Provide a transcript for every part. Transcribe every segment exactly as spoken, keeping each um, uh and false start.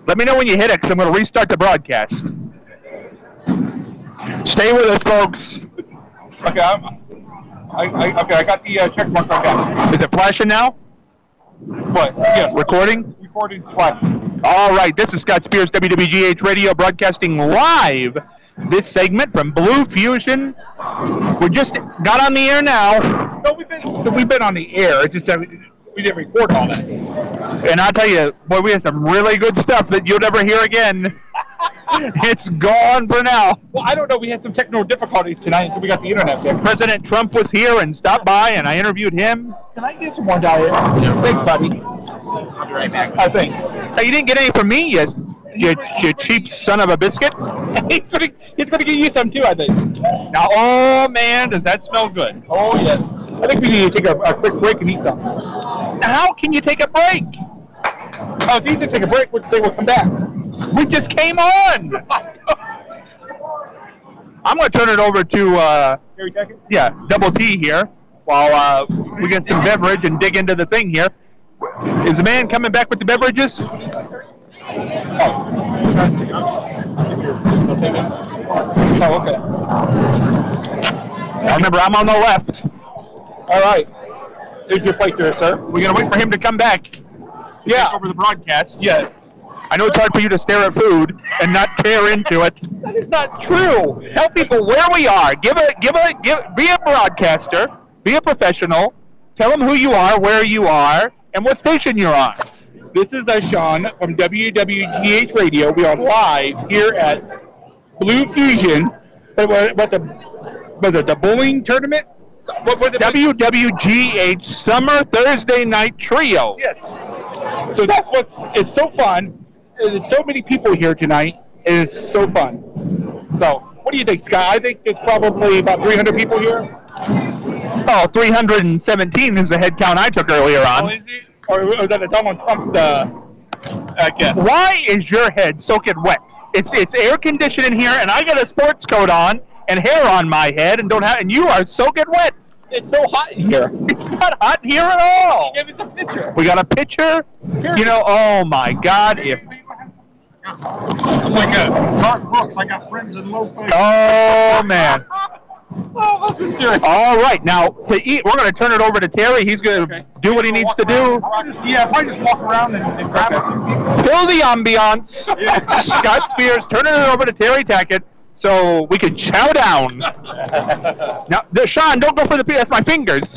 Let me know when you hit it, because I'm going to restart the broadcast. Stay with us, folks. Okay, I'm, I, I, okay, I got the uh, check mark on that. Is it flashing now? What? Yes. Recording? Recording's flashing. All right, this is Scott Spears, W W G H Radio, broadcasting live this segment from Blue Fusion. We just got on the air now. No, we've been we've been on the air. It's just that we, we didn't record all that. And I'll tell you, boy, we have some really good stuff that you'll never hear again. It's gone for now. Well, I don't know. We had some technical difficulties tonight until we got the internet fixed. President Trump was here and stopped by, and I interviewed him. Can I get some more diet? Thanks, buddy. I'll be right back. Oh, thanks. Hey, you didn't get any from me, you, you, you cheap son of a biscuit. he's gonna he's gonna get you some too, I think. Now, oh man, does that smell good? Oh yes. I think we need to take a, a quick break and eat something. Now, how can you take a break? Oh, it's easy to take a break. We'll say we'll come back. We just came on. I'm going to turn it over to, uh, yeah, Double T here while uh, we get some beverage and dig into the thing here. Is the man coming back with the beverages? Oh. Oh, okay. Now remember, I'm on the left. All right. Here's your plate there, sir. We're going to wait for him to come back. Yeah. Take over the broadcast. Yes. I know it's hard for you to stare at food and not tear into it. That is not true. Tell people where we are. Give a, give a, give. Be a broadcaster. Be a professional. Tell them who you are, where you are, and what station you're on. This is uh, Sean from W W G H Radio. We are live here at Blue Fusion. What, what, what the, was it the bowling tournament? What was it? W W G H Summer Thursday Night Trio. Yes. So that's what's it's so fun. There's so many people here tonight. It is so fun. So, what do you think, Scott? I think it's probably about three hundred people here. Oh, three hundred seventeen is the head count I took earlier on. Oh, is it? Or was that Donald Trump's uh, uh, guess? Why is your head soaking wet? It's it's air conditioned in here, and I got a sports coat on and hair on my head, and don't have, and you are soaking wet. It's so hot in here. It's not hot here at all. Give us a picture. We got a picture. You know, oh my God! If I'm like a Garth Brooks. I got friends in low place. oh man. Oh, this is good. All right, now to eat, we're going to turn it over to Terry. He's going to Okay. do what he needs to do. Just, yeah, if I just walk around and, and grab a few people. Fill the ambiance. Scott Spears turning it over to Terry Tackett so we can chow down. Now, the, Sean, don't go for the that's my fingers.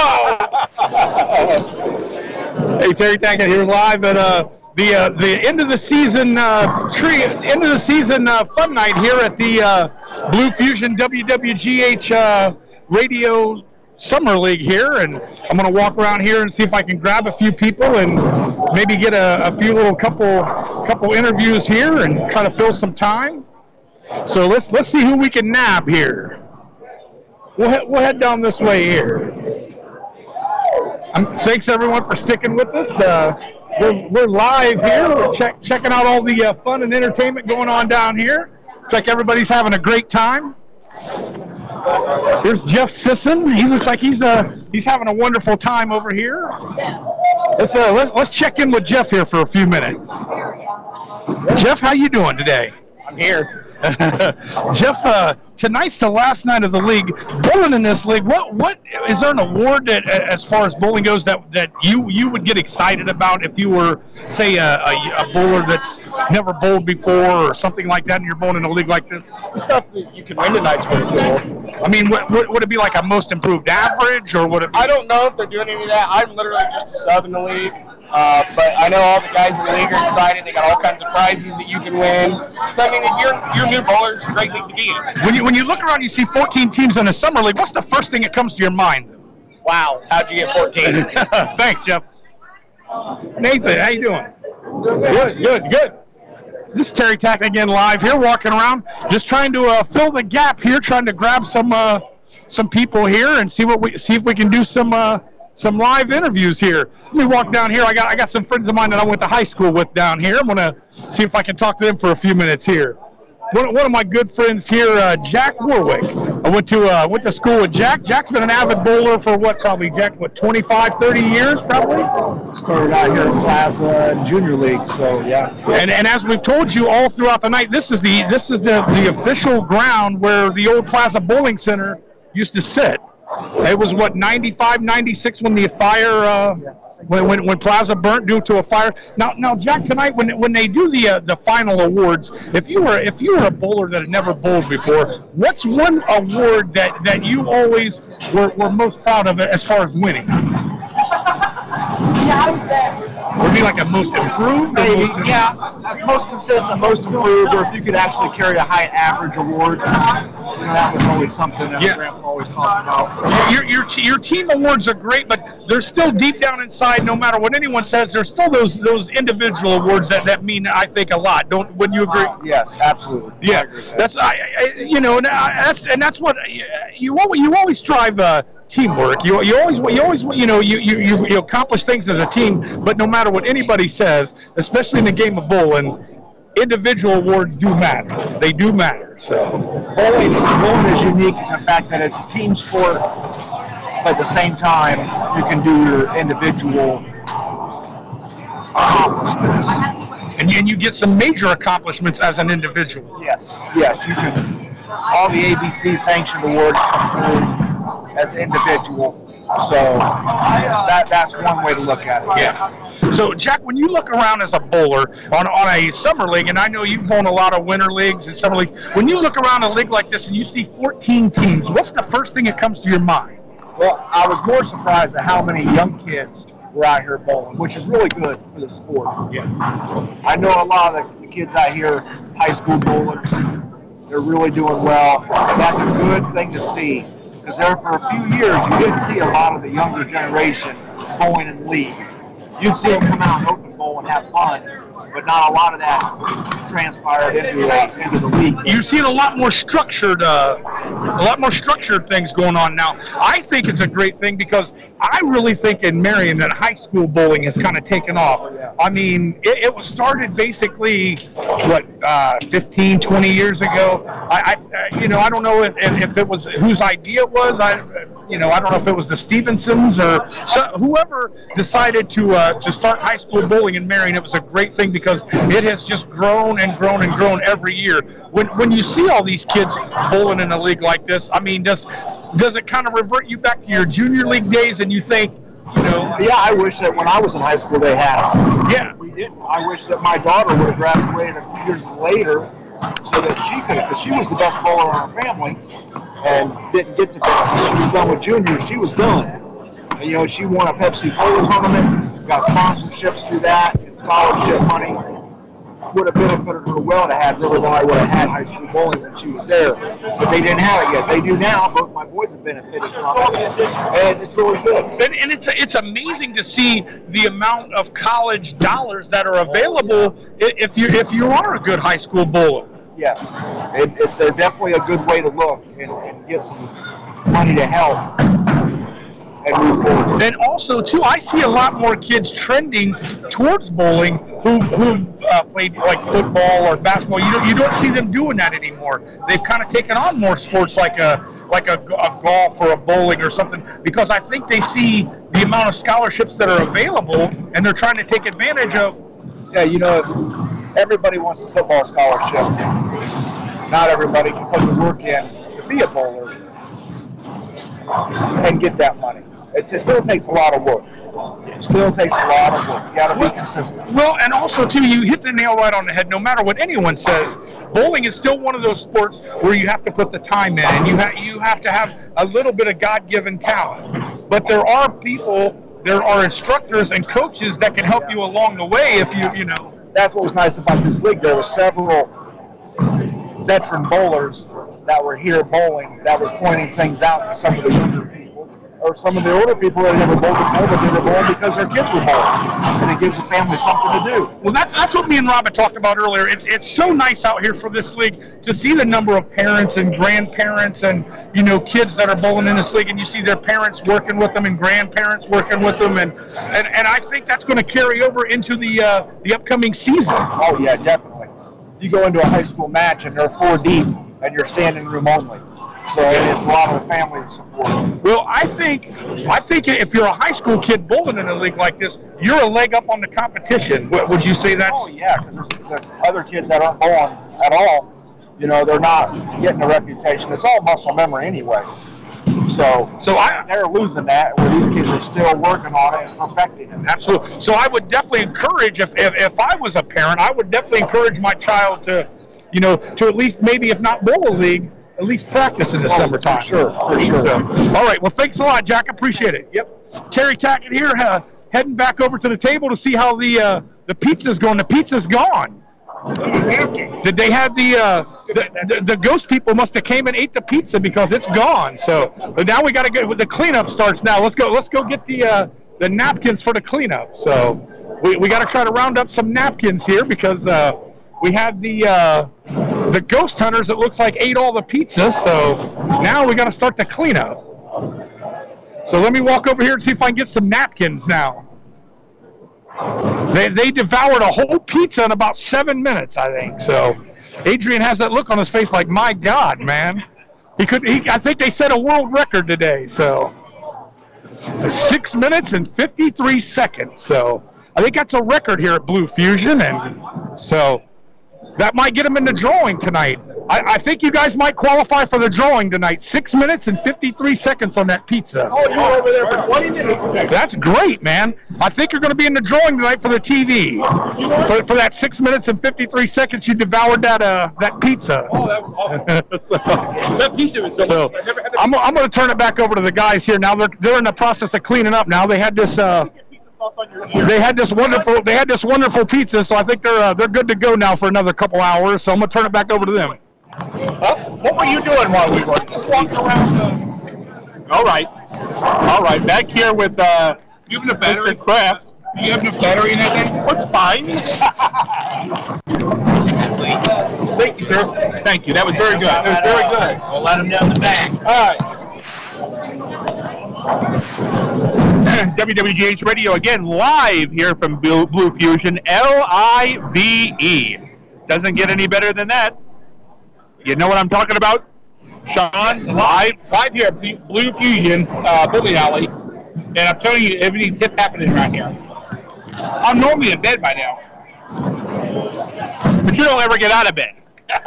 Hey, Terry Tackett here live at uh, the uh, the end of the season uh, tree end of the season uh, fun night here at the uh, Blue Fusion W W G H uh, Radio Summer League here, and I'm going to walk around here and see if I can grab a few people and maybe get a, a few little couple couple interviews here and try to fill some time. So let's let's see who we can nab here. We'll he- we'll head down this way here. Um, thanks everyone for sticking with us. Uh, we're we're live here. We're check, checking out all the uh, fun and entertainment going on down here. Looks like everybody's having a great time. Here's Jeff Sisson. He looks like he's uh he's having a wonderful time over here. Let's uh let's let's check in with Jeff here for a few minutes. Jeff, how you doing today? I'm here. Jeff, uh, tonight's the last night of the league. Bowling in this league, what what is there an award that, as far as bowling goes, that, that you, you would get excited about if you were, say, a, a, a bowler that's never bowled before or something like that, and you're bowling in a league like this? The stuff that you can win tonight's pretty cool. I mean, would, would, would it be like a most improved average, or would it be? I don't know if they're doing any of that. I'm literally just a sub in the league. Uh, but I know all the guys in the league are excited. They got all kinds of prizes that you can win. So, I mean, if you're, you're new bowlers, it's a great league to be in. When you, when you look around, you see fourteen teams in a summer league. What's the first thing that comes to your mind? Wow, how'd you get fourteen? Thanks, Jeff. Nathan, how you doing? Good, good, good. This is Terry Tack again, live here, walking around, just trying to uh, fill the gap here, trying to grab some uh, some people here and see what we see if we can do some uh, some live interviews here. Let me walk down here. I got I got some friends of mine that I went to high school with down here. I'm gonna see if I can talk to them for a few minutes here. One, one of my good friends here, uh, Jack Warwick. I went to uh, went to school with Jack. Jack's been an avid bowler for what, probably, Jack, what, twenty-five, thirty years, probably? Started out here in Plaza and Junior League, so yeah. And and as we've told you all throughout the night, this is the this is the, the official ground where the old Plaza Bowling Center used to sit. It was, what, ninety-five, ninety-six when the fire, uh, when, when when Plaza burnt due to a fire. Now, now, Jack, tonight when when they do the uh, the final awards, if you were if you were a bowler that had never bowled before, what's one award that, that you always were, were most proud of as far as winning? Yeah, I was there. Would it be like a most improved? or Maybe, most- yeah. Uh, Most consistent, most improved, or if you could actually carry a high average award, you know, that was always something that Yeah. Grandpa always talked about. Your, your your team awards are great, but there's still deep down inside, no matter what anyone says, there's still those those individual awards that, that mean, I think, a lot. Don't wouldn't you agree? Yes, absolutely. I Yeah, agree with that. that's I, I you know, and I- that's and that's what you always you always strive uh, teamwork. You you always you always you know you, you you you accomplish things as a team. But no matter what anybody says, especially in the game of bowling, individual awards do matter. They do matter. So Bowling, bowling is unique in the fact that it's a team sport, but at the same time, you can do your individual accomplishments. and you, and you get some major accomplishments as an individual. Yes, yes, you can. All the A B C sanctioned awards come through as individual, so that that's one way to look at it. Yes. So, Jack, when you look around as a bowler on, on a summer league, and I know you've won a lot of winter leagues and summer leagues, when you look around a league like this and you see fourteen teams, what's the first thing that comes to your mind? Well, I was more surprised at how many young kids were out here bowling, which is really good for the sport. Yeah. I know a lot of the kids out here, high school bowlers, they're really doing well. And that's a good thing to see, because there for a few years you didn't see a lot of the younger generation bowling in league. You'd see them come out and open bowl and have fun, but not a lot of that transpired into, uh, into the league. You've seen a lot more structured, uh, a lot more structured things going on now. I think it's a great thing because I really think in Marion that high school bowling has kind of taken off. I mean, it, it was started basically, what, uh, fifteen, twenty years ago. I, I, you know, I don't know if, if it was whose idea it was. I, you know, I don't know if it was the Stevensons or so, whoever decided to uh, to start high school bowling in Marion. It was a great thing because it has just grown and grown and grown every year. When when you see all these kids bowling in a league like this, I mean, does does it kind of revert you back to your junior league days and you think, you know, Yeah, I wish that when I was in high school they had them. yeah, We didn't. I wish that my daughter would have graduated a few years later so that she could have, because she was the best bowler in our family and didn't get to finish. She was done with juniors. She was done. And, you know, she won a Pepsi Cola tournament, got sponsorships through that, and scholarship money. Would have benefited her well to have River Valley would have had high school bowling when she was there. But they didn't have it yet. They do now. Both my boys have benefited from it. And it's really good. and, and it's it's amazing to see the amount of college dollars that are available i- if you if you are a good high school bowler. Yes, it, it's they're definitely a good way to look and, and get some money to help and move forward. And also, too, I see a lot more kids trending towards bowling who who uh, played like football or basketball. You don't you don't see them doing that anymore. They've kind of taken on more sports like a like a, a golf or a bowling or something because I think they see the amount of scholarships that are available and they're trying to take advantage of. Yeah, you know, everybody wants a football scholarship. Not everybody can put the work in to be a bowler and get that money. It just still takes a lot of work. It still takes a lot of work. You got to be consistent. Well, and also, too, you hit the nail right on the head. No matter what anyone says, bowling is still one of those sports where you have to put the time in, and you, ha- you have to have a little bit of God-given talent. But there are people, there are instructors and coaches that can help you along the way if you, you know. That's what was nice about this league. There were several veteran bowlers that were here bowling that was pointing things out to some of the younger people or some of the older people that had never bowled before, but they were bowling because their kids were bowling. And it gives the family something to do. Well, that's that's what me and Robin talked about earlier. It's it's so nice out here for this league to see the number of parents and grandparents and, you know, kids that are bowling in this league, and you see their parents working with them and grandparents working with them, and and, and I think that's going to carry over into the uh, the upcoming season. Oh, yeah, definitely. You go into a high school match and they're four deep and you're standing room only. So it's a lot of the family support. Well, I think I think if you're a high school kid bowling in a league like this, you're a leg up on the competition. What, would you say that's? Oh yeah, because the other kids that aren't bowling at all, you know, they're not getting a reputation. It's all muscle memory anyway. So, So I they're losing that, where these kids are still working on it and perfecting it. absolutely. So I would definitely encourage if, if if I was a parent, I would definitely encourage my child to, you know, to at least maybe if not bowl a league, at least practice in the Oh, summertime. for sure, for sure. So, all right. Well, thanks a lot, Jack. Appreciate it. Yep. Terry Tackett here, uh, heading back over to the table to see how the uh, the pizza's going. The pizza's gone. Did they have the, uh, the, the the ghost people must have came and ate the pizza because it's gone. So but now we got to get with the cleanup starts now. Let's go. Let's go get the uh, the napkins for the cleanup. So we we got to try to round up some napkins here because uh, we had the uh, the ghost hunters. It looks like ate all the pizza. So now we got to start the cleanup. So let me walk over here and see if I can get some napkins now. They they devoured a whole pizza in about seven minutes, I think. So Adrian has that look on his face like, my God, man. He could. He, I think they set a world record today. So six minutes and fifty-three seconds. So I think that's a record here at Blue Fusion, and so that might get him in the drawing tonight. I, I think you guys might qualify for the drawing tonight. Six minutes and fifty-three seconds on that pizza. Oh, you were over there for twenty minutes. That's great, man. I think you're going to be in the drawing tonight for the T V. For, for that six minutes and fifty-three seconds you devoured that uh that pizza. Oh, that was awesome. so, That pizza was delicious. so I never had that I'm, I'm going to turn it back over to the guys here. Now they're they're in the process of cleaning up. Now they had this uh pizza sauce on your ear. they had this wonderful they had this wonderful pizza. So I think they're uh, they're good to go now for another couple hours. So I'm going to turn it back over to them. Huh? What were you doing while we were just walking around? The... All right, all right. Back here with uh, you have the battery. Mister Kraft. Do you have the battery in that thing? What's fine? Thank you, sir. Thank you. That was very good. That was very good. We'll let them down the back. All right. W W G H Radio again, live here from Blue, Blue Fusion, L I V E. Doesn't get any better than that. You know what I'm talking about? Sean, live. Live here at Blue Fusion, uh, bowling alley. And I'm telling you, everything's hip happening right here. I'm normally in bed by now. But you don't ever get out of bed.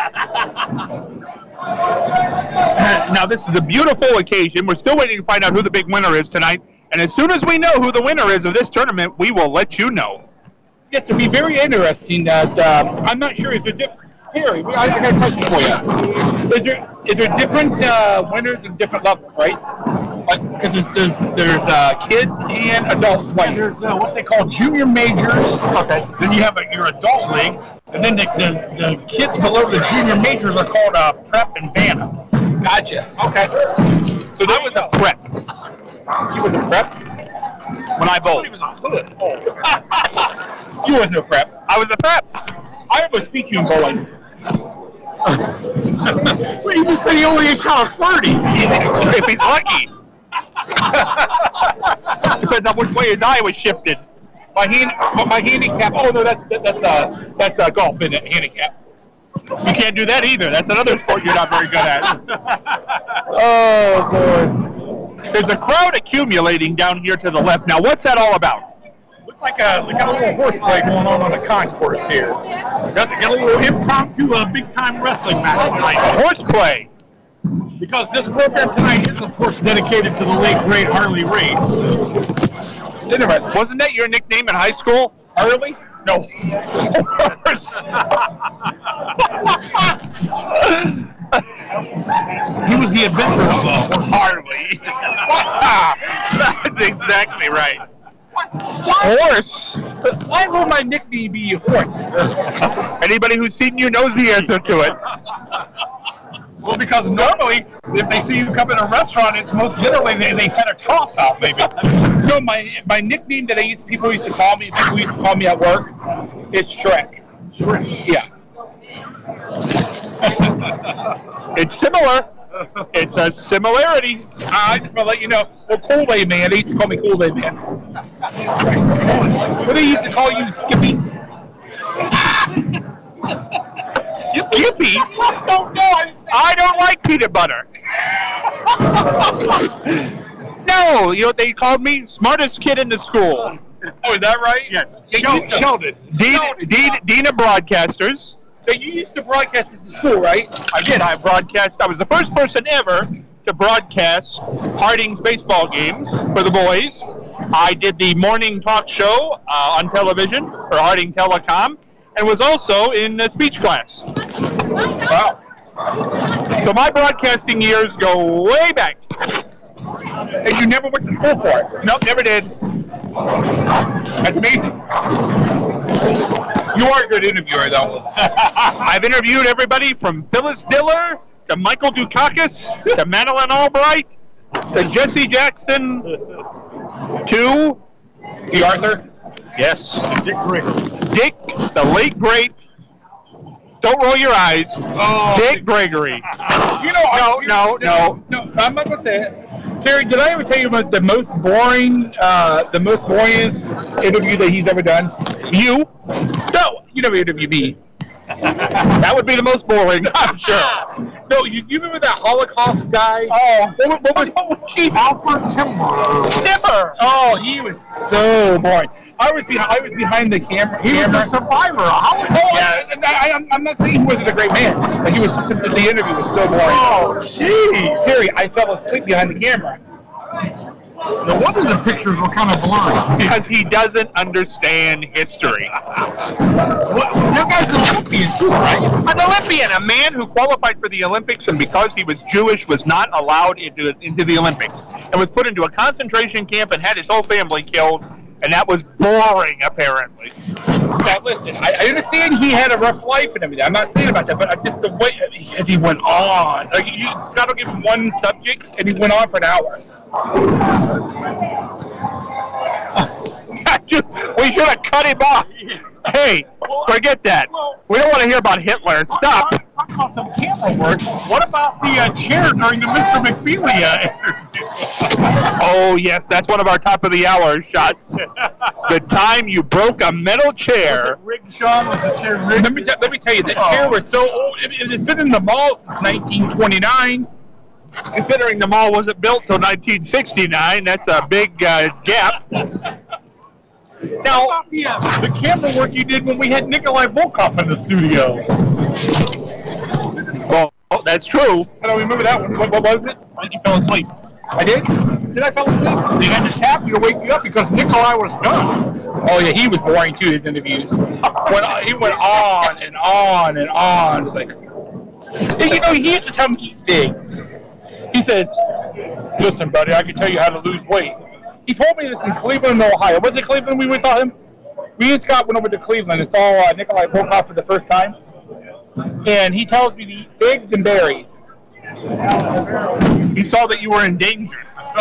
Now, this is a beautiful occasion. We're still waiting to find out who the big winner is tonight. And as soon as we know who the winner is of this tournament, we will let you know. Yes, it'll be very interesting. That um, I'm not sure if they're different. Harry, I I got a question for you. Is there is there different uh, winners and different levels, right? Like, because there's there's, there's uh, kids and adults playing. There's uh, what they call junior majors. Okay. Then you have a, your adult league, and then the, the, the kids below the junior majors are called uh, prep and bantam. Gotcha. Okay. So that was a prep. You were the prep? When I bowled. He was a hood. Oh. You wasn't a prep. I was a prep. I was beat you in bowling. Well, you just said he only shot a thirty. If he's lucky. Depends on which way his eye was shifted. My hand, my handicap. Oh no, that's that, that's uh that's uh, golf, isn't it? Handicap. You can't do that either. That's another sport you're not very good at. Oh boy. There's a crowd accumulating down here to the left. Now, what's that all about? Looks like a, we got a little horseplay going on on the concourse here. Got, got a little impromptu uh, big-time wrestling match tonight. Horseplay. Because this program tonight is, of course, dedicated to the late, great Harley Race. Interesting. Wasn't that your nickname in high school? Harley? No. Horse. He was the inventor of uh, horse Harley. That's exactly right. Horse. Why will my nickname be horse? Anybody who's seen you knows the answer to it. Well, because normally, if they see you come in a restaurant, it's most generally they, they set a trough out, maybe. No, my my nickname that I used people used to call me, people used to call me at work, is Shrek. Shrek. Yeah. It's similar. It's a similarity. I just want to let you know. Well, Kool-Aid Man. They used to call me Kool-Aid Man. What they used to call you, Skippy? Skippy? Oh no! I, I don't like peanut butter. No, you know what they called me? Smartest kid in the school. Oh, is that right? Yes. Sheldon. Sheldon. Dean, Dean, Dean of Broadcasters. So you used to broadcast at the school, right? I did. I broadcast. I was the first person ever to broadcast Harding's baseball games for the boys. I did the morning talk show uh, on television for Harding Telecom, and was also in the speech class. Wow. So my broadcasting years go way back. And you never went to school for it? Nope, never did. That's amazing. You are a good interviewer, though. I've interviewed everybody from Phyllis Diller to Michael Dukakis to Madeline Albright to Jesse Jackson to The Arthur? yes, Dick Gregory. Dick, the late great. Don't roll your eyes. Oh. Dick Gregory. You know, No, you- no, no. No, I'm not going to say it. Terry, did I ever tell you about the most boring, uh, the most boringest interview that he's ever done? You? No, you never interviewed me. That would be the most boring, I'm sure. No, you, you remember that Holocaust guy? Oh, What, what was Keith Alfred Timber. Timber? Oh, he was so boring. I was behind, I was behind the camera. He was camera. a survivor. A Holocaust. Oh, yeah, I, I, I'm, I'm not saying he wasn't a great man, but he was. The interview was so boring. Oh, jeez. Terry, I fell asleep behind the camera. No wonder the pictures were kind of blurry. because he doesn't understand history. What, you guys are Olympians too, right? An Olympian, a man who qualified for the Olympics and because he was Jewish was not allowed into into the Olympics and was put into a concentration camp and had his whole family killed, and that was boring apparently. Now listen, I, I understand he had a rough life and everything. I'm not saying about that, but I just the way as he went on, like you, Scott will give him one subject and he went on for an hour. We should have cut him off. Hey, forget that. We don't want to hear about Hitler. Stop. Talk about some camera work. What about the uh, chair during the Mister McFeely interview? Oh yes, that's one of our top of the hour shots. The time you broke a metal chair. Rigged, Sean, was the chair rigged? Let me t- let me tell you, that chair was so old. It, it's been in the mall since nineteen twenty-nine. Considering the mall wasn't built till nineteen sixty-nine, that's a big uh, gap. Now, the, uh, the camera work you did when we had Nikolai Volkov in the studio. Well, that's true. I don't remember that one. What, what was it? I think you fell asleep. I did? Did I fall asleep? They had to tap you to wake you up because Nikolai was done. Oh yeah, he was boring too. His interviews. Went, he went on and on and on. It's like, and, you know, he used to tell me to eat figs. He says, "Listen, buddy, I can tell you how to lose weight." He told me this in Cleveland, Ohio. Was it Cleveland we went saw him? Me and Scott went over to Cleveland and saw uh, Nikolai Volkov for the first time. And he tells me to eat figs and berries. He saw that you were in danger.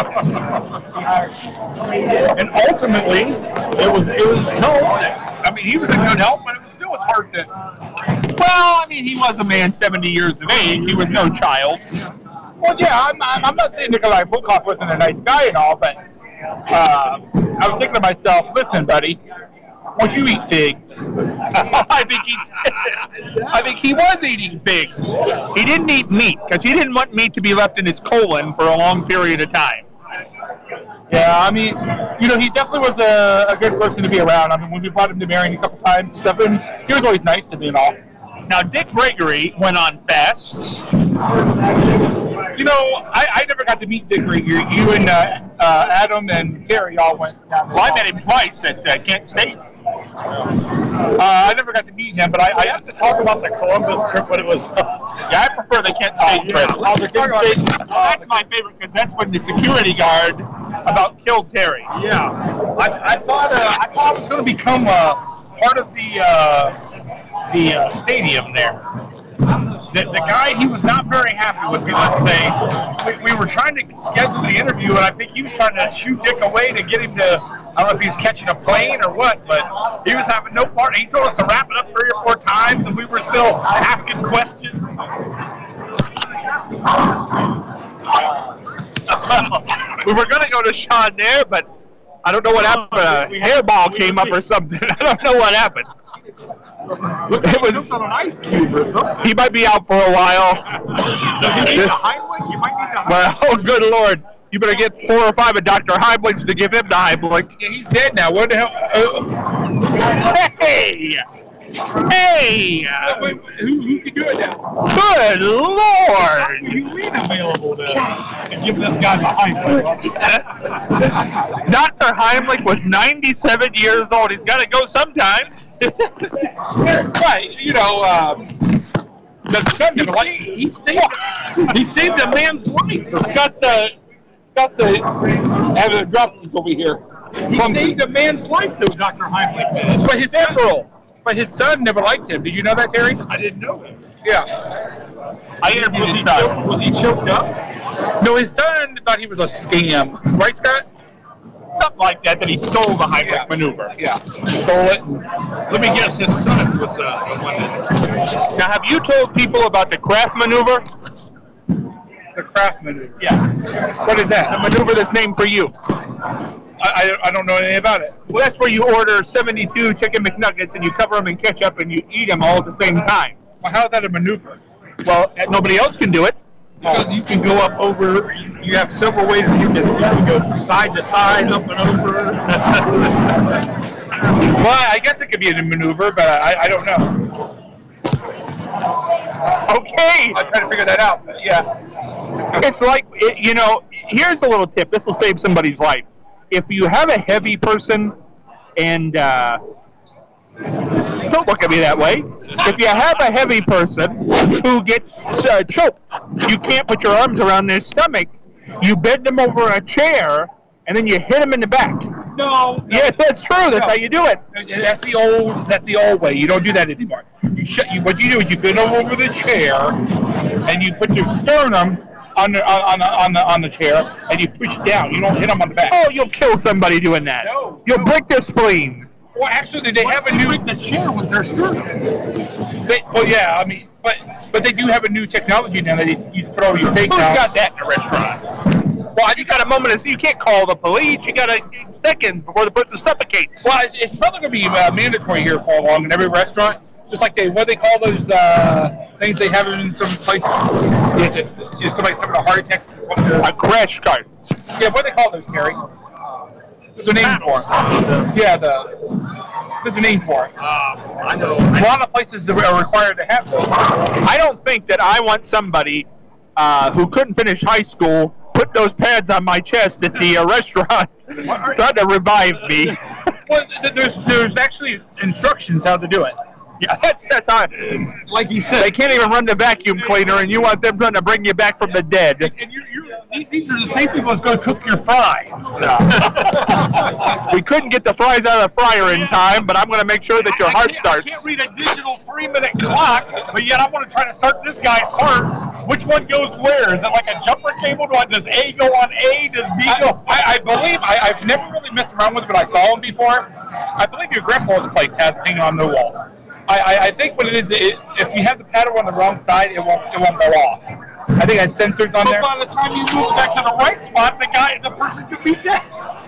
And ultimately, it was it was no. I mean, he was a good help, but it was still was hard to. Well, I mean, he was a man seventy years of age. He was no child. Well, yeah, I'm, I'm not saying Nikolai Volkov wasn't a nice guy and all, but uh, I was thinking to myself, listen, buddy, once you eat figs, I think he, I think he was eating figs. He didn't eat meat because he didn't want meat to be left in his colon for a long period of time. yeah, I mean, you know, he definitely was a, a good person to be around. I mean, when we brought him to Marion a couple times and stuff, and he was always nice to me and all. Now, Dick Gregory went on fasts. You know, I, I never got to meet Dick Gregory. You and uh, uh, Adam and Gary all went down there. Well, I met him twice at uh, Kent State. Uh, I never got to meet him, but I, I have to talk about the Columbus trip when it was. Yeah, I prefer the Kent State trip. Oh, the Kent State. That's my favorite because that's when the security guard about killed Terry. Yeah, I, I thought uh, I thought it was going to become uh, part of the uh, the uh, stadium there. The, the guy, he was not very happy with me, let's say. We, we were trying to schedule the interview, and I think he was trying to shoot Dick away to get him to, I don't know if he was catching a plane or what, but he was having no part. He told us to wrap it up three or four times, and we were still asking questions. We were going to go to Sean there, but I don't know what happened. A hairball came up or something. I don't know what happened. Looks like he jumped on an ice cube or something. He might be out for a while. Does he need the Heimlich? You might need the Heimlich. Well, oh, good Lord. You better get four or five of Doctor Heimlich's to give him the Heimlich. Yeah, he's dead now. What the hell? Uh, Hey! Hey! wait, wait, who, who can do it now? Good Lord! You mean available to, to give this guy the Heimlich? Doctor Heimlich was ninety-seven years old. He's got to go sometime. Right, you know, um, the son never like he saved he saved a man's life. Scott's uh, Scott's uh, having a dropsies over here. He From, saved a man's life, though, Doctor Heimlich did. But his son, but his son never liked him. Did you know that, Terry? I didn't know that. Yeah. I interviewed Was his he, son. choked, was he choked up? No, his son thought he was a scam. Right, Scott? Something like that, that he stole the Heimlich Yeah. maneuver. Yeah. Stole it. Let me guess, his son was uh, the one that... Now, have you told people about the Kraft maneuver? The Kraft maneuver. Yeah. What is that? The maneuver that's named for you. I, I, I don't know anything about it. Well, that's where you order seventy-two chicken McNuggets and you cover them in ketchup and you eat them all at the same time. Well, how is that a maneuver? Well, nobody else can do it. Because you can go up over, you have several ways you can, you can go side to side, up and over. Well, I guess it could be a maneuver, but I, I don't know. Okay. I'm trying to figure that out, but yeah. It's like, it, you know, here's a little tip. This will save somebody's life. If you have a heavy person and, uh, don't look at me that way. If you have a heavy person who gets uh, choked, you can't put your arms around their stomach. You bend them over a chair, and then you hit them in the back. No. Yes, that's true. That's No. how you do it. That's the old. That's the old way. You don't do that anymore. You shut. You, what you do is you bend over the chair, and you put your sternum on the on the on the on the chair, and you push down. You don't hit them on the back. Oh, you'll kill somebody doing that. No. You'll break their spleen. Well, actually, they have a new. The chair with their sternum. They, well, yeah. I mean, but but they do have a new technology now that you, you put over your face. Who's now. got that in a restaurant? Well, you got a moment to see. You can't call the police. You got a second before the person suffocates. Well, it's, it's probably going to be uh, mandatory here for long in every restaurant. Just like they, what do they call those uh, things they have in some places? If, if, if somebody's having a heart attack. What, A crash cart. yeah, what do they call those, Terry? There's a name for it. Yeah, the there's a name for it. I know. A lot of places are required to have those. I don't think that I want somebody uh, who couldn't finish high school put those pads on my chest at the uh, restaurant trying to revive me. Well, th- there's there's actually instructions how to do it. Yeah, that's, that's how. Like you said. They can't even run the vacuum cleaner, and you want them trying to bring you back from the dead. And you, you, these are the same people that's going to cook your fries. We couldn't get the fries out of the fryer in time, but I'm going to make sure that your I heart can't- starts. I can't read a digital three-minute clock, but yet I want to try to start this guy's heart. Which one goes where? Is it like a jumper cable? Does A go on A? Does B go? I, I believe I, I've never really messed around with it, but I saw them before. I believe your grandpa's place has a thing on the wall. I, I, I think what it is, it, if you have the paddle on the wrong side, it won't it won't go off. I think it has sensors on But there. by the time you move back to the right spot, the guy, the person could be dead.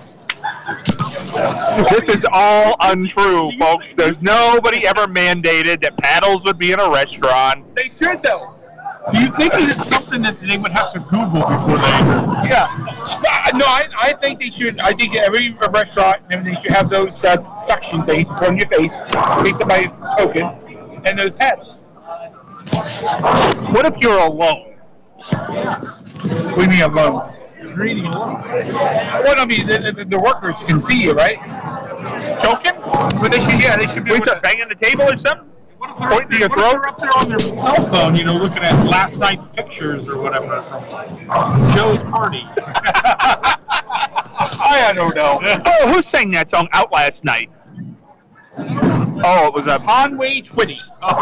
This is all untrue, folks. There's nobody ever mandated that paddles would be in a restaurant. They should though. Do you think that it's something that they would have to Google before they? Yeah. Uh, No, I, I think they should. I think every restaurant, and they should have those uh, suction things you put on your face, in case somebody's token, and those paddles. What if you're alone? What do you mean alone? Reading alone. Well, I mean, the, the, the workers can see you, right? Choking? But they should, yeah, they should be We able start to. banging the table or something? What if they're, Point to your what if throat? they're up there on their cell phone, you know, looking at last night's pictures or whatever from Joe's party? I don't know. Oh, who sang that song Out Last Night? Oh, it was a... Conway Twitty.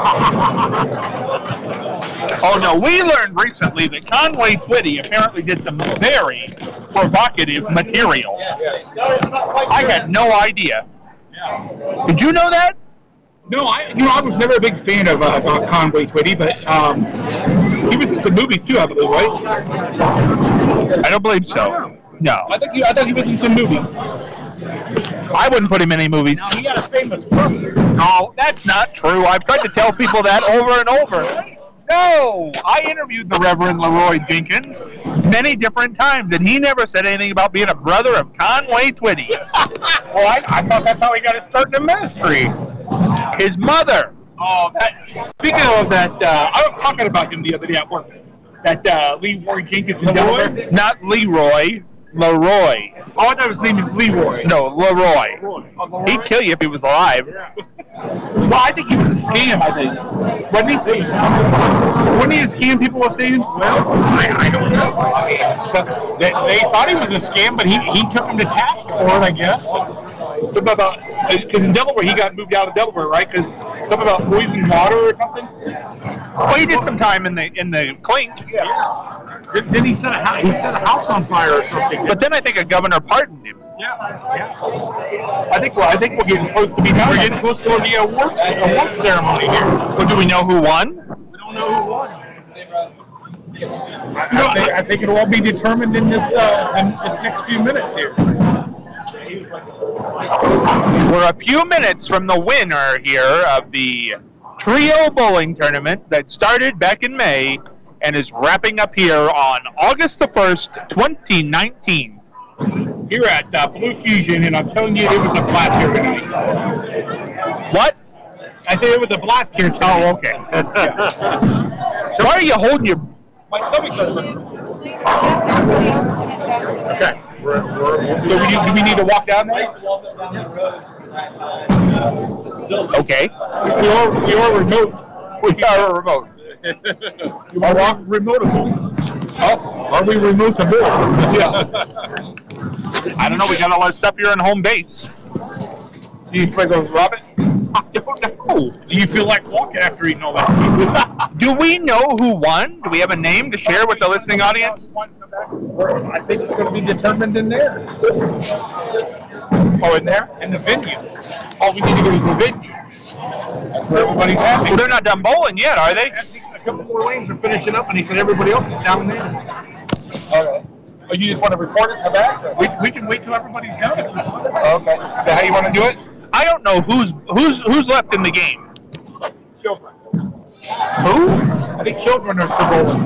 Oh, no, we learned recently that Conway Twitty apparently did some very provocative material. I had no idea. Did you know that? No, I you know I was never a big fan of uh, uh, Conway Twitty, but um, he was in some movies too, I believe, right? I don't believe so. No. I think he, I thought he was in some movies. I wouldn't put him in any movies. Now, he got a famous brother. No, that's not true. I've tried to tell people that over and over. No, I interviewed the Reverend Leroy Jenkins many different times, and he never said anything about being a brother of Conway Twitty. Well, I, I thought that's how he got his start in the ministry. His mother. Oh, that. Speaking of that, uh, I was talking about him the other day at work. That uh, Leroy Jenkins in Delaware. Not Leroy, Leroy. Oh, I thought his name is Leroy. No, Leroy. Oh, Leroy. He'd kill you if he was alive. Well, I think he was a scam, I think. Wasn't he? Wasn't he a scam, people were saying? Well, I, I don't know. I mean, so they, they thought he was a scam, but he, he took him to task for it, I guess. Something about, because in Delaware, he got moved out of Delaware, right? Because something about poison water or something? Well, he did some time in the in the clink. Yeah. Then he set a house, he set a house on fire or something. But then I think a governor pardoned him. Yeah, yeah. I think well, I think we're getting close to be done. We're getting close to the awards, award ceremony here. Well, do we know who won? We don't know who won. I, I, think, I think it'll all be determined in this uh, in this next few minutes here. We're a few minutes from the winner here of the Trio Bowling Tournament that started back in May and is wrapping up here on August the first, twenty nineteen. Here at uh, Blue Fusion, and I'm telling you, it was a blast here tonight. What? I said it was a blast here tonight. Oh, okay. So why are you holding your... My stomach hurts. Okay. We're, we're, so we need, do we need to walk down there? Okay. We are, we are remote. We are remote. You are walk remotable. Oh, are we remotable? Yeah. I don't know. We got all our stuff here in home base. Do you feel like going rob it? I don't know. Do you feel like walking after eating all that? Do we know who won? Do we have a name to share with the listening audience? I think it's going to be determined in there. Oh, in there? In the venue. Oh, we need to go to the venue. That's where everybody's happy. Well, they're not done bowling yet, are they? A couple more lanes are finishing up, and he said everybody else is down there. All right. Oh, you just want to report it to back? We, we can wait till everybody's done if you want. Okay. Is that how you want to do it? I don't know who's who's who's left in the game. Children. Who? I think children are still bowling.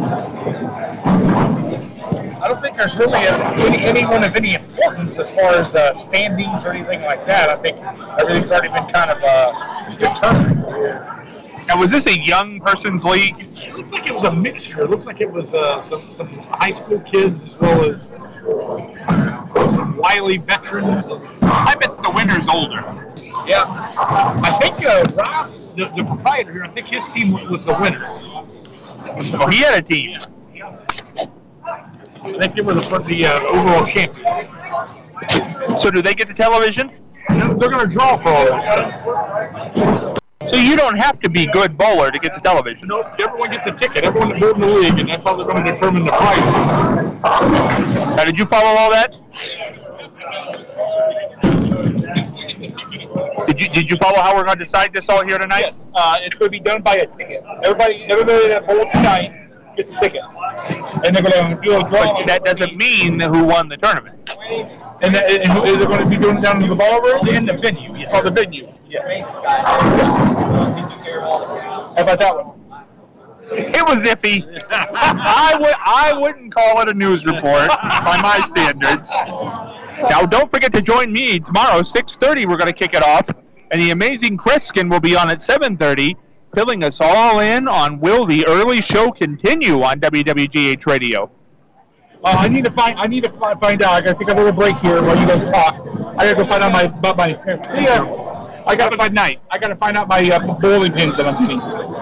I don't think there's really a, any, anyone of any importance as far as uh, standings or anything like that. I think everything's already been kind of uh, determined. Now, was this a young person's league? It looks like it was a mixture. It looks like it was uh, some, some high school kids as well as uh, some wily veterans. I bet the winner's older. Yeah. I think uh, Ross, the, the proprietor here, I think his team was the winner. Oh, he had a team. I think they were the, the uh, overall champion. So do they get the television? No, they're going to draw for all that stuff. So you don't have to be good bowler to get the television. Nope, everyone gets a ticket. Everyone that bowled in the league, and that's how they're going to determine the prize. Now, did you follow all that? Did you did you follow how we're going to decide this all here tonight? Yes, uh, it's going to be done by a ticket. Everybody, everybody that bowled tonight gets a ticket, and they're going to do a draw. But that doesn't mean who won the tournament. And, that, and they're going to be doing it down in the ballroom in the venue. Yes. Oh, the venue. Yes. How about that one? It was iffy. I would I wouldn't call it a news report by my standards. Now, don't forget to join me tomorrow, six thirty. We're going to kick it off, and the amazing Kreskin will be on at seven thirty, filling us all in on will the early show continue on W W G H Radio. Uh, I need to find. I need to find, find out. I got to take a little break here while you guys talk. I got to go find out my about my. See ya. I got to find night. I got to find out my uh, bowling pins that I'm getting.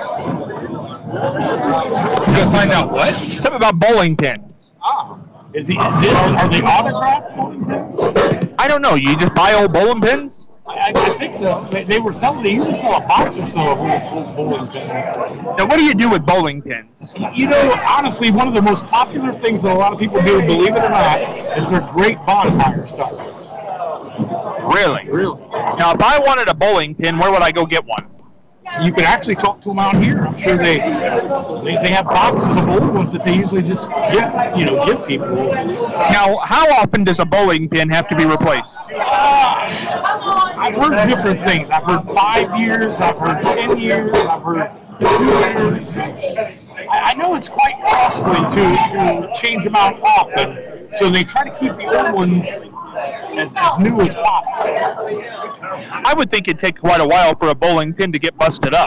You got to find out what? Something about bowling pins. Ah. Is he? Is, are they autographed bowling pins? I don't know. You just buy old bowling pins? I, I think so. They, they were selling. They usually sell a box or so of old bowling pins. Now, what do you do with bowling pins? You know, honestly, one of the most popular things that a lot of people do, believe it or not, is they're great bonfire starters. Really? Really? Now, if I wanted a bowling pin, where would I go get one? you can actually talk to them out here. I'm sure they they, they have boxes of old ones that they usually just give, you know, give people. Now, how often does a bowling pin have to be replaced? Uh, I've heard different things. I've heard five years. I've heard ten years. I've heard two years. I, I know it's quite costly to, to change them out often, so they try to keep the old ones as, as new as possible. I would think it'd take quite a while for a bowling pin to get busted up.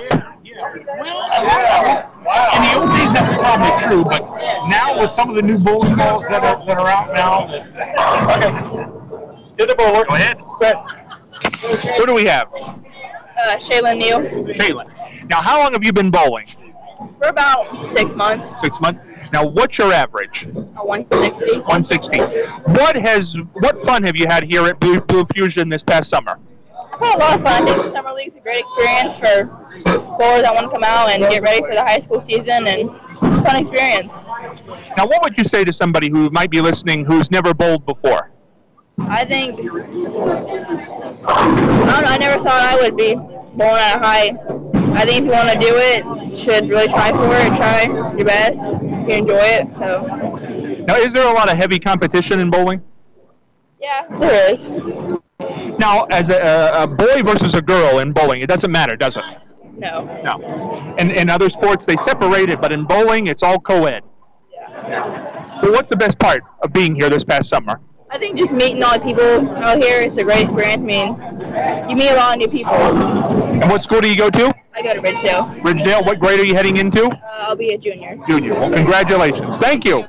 Well, in the old days that was probably true, but now with some of the new bowling balls that are that are out now, okay. You're the bowler. Go ahead. Go ahead. Who do we have? Uh, Shaylin Neal. Shaylin. Now, how long have you been bowling? For about six months. Six months. Now, what's your average? Uh, one sixty. one sixty. What has what fun have you had here at Blue, Blue Fusion this past summer? I've had a lot of fun. I think the summer league's a great experience for bowlers that want to come out and get ready for the high school season, and it's a fun experience. Now, what would you say to somebody who might be listening who's never bowled before? I think, I don't know, I never thought I would be bowling at a high. I think if you want to do it, you should really try for it, try your best, if you enjoy it. So. Now, is there a lot of heavy competition in bowling? Yeah, there is. Now, as a, a boy versus a girl in bowling, it doesn't matter, does it? No. No. In, in other sports, they separate it, but in bowling, it's all co-ed. Yeah. Well, what's the best part of being here this past summer? I think just meeting all the people out here, it's a great experience. I mean, you meet a lot of new people. And what school do you go to? I go to Ridgedale. Ridgedale. What grade are you heading into? Uh, I'll be a junior. Junior. Well, congratulations. Thank you.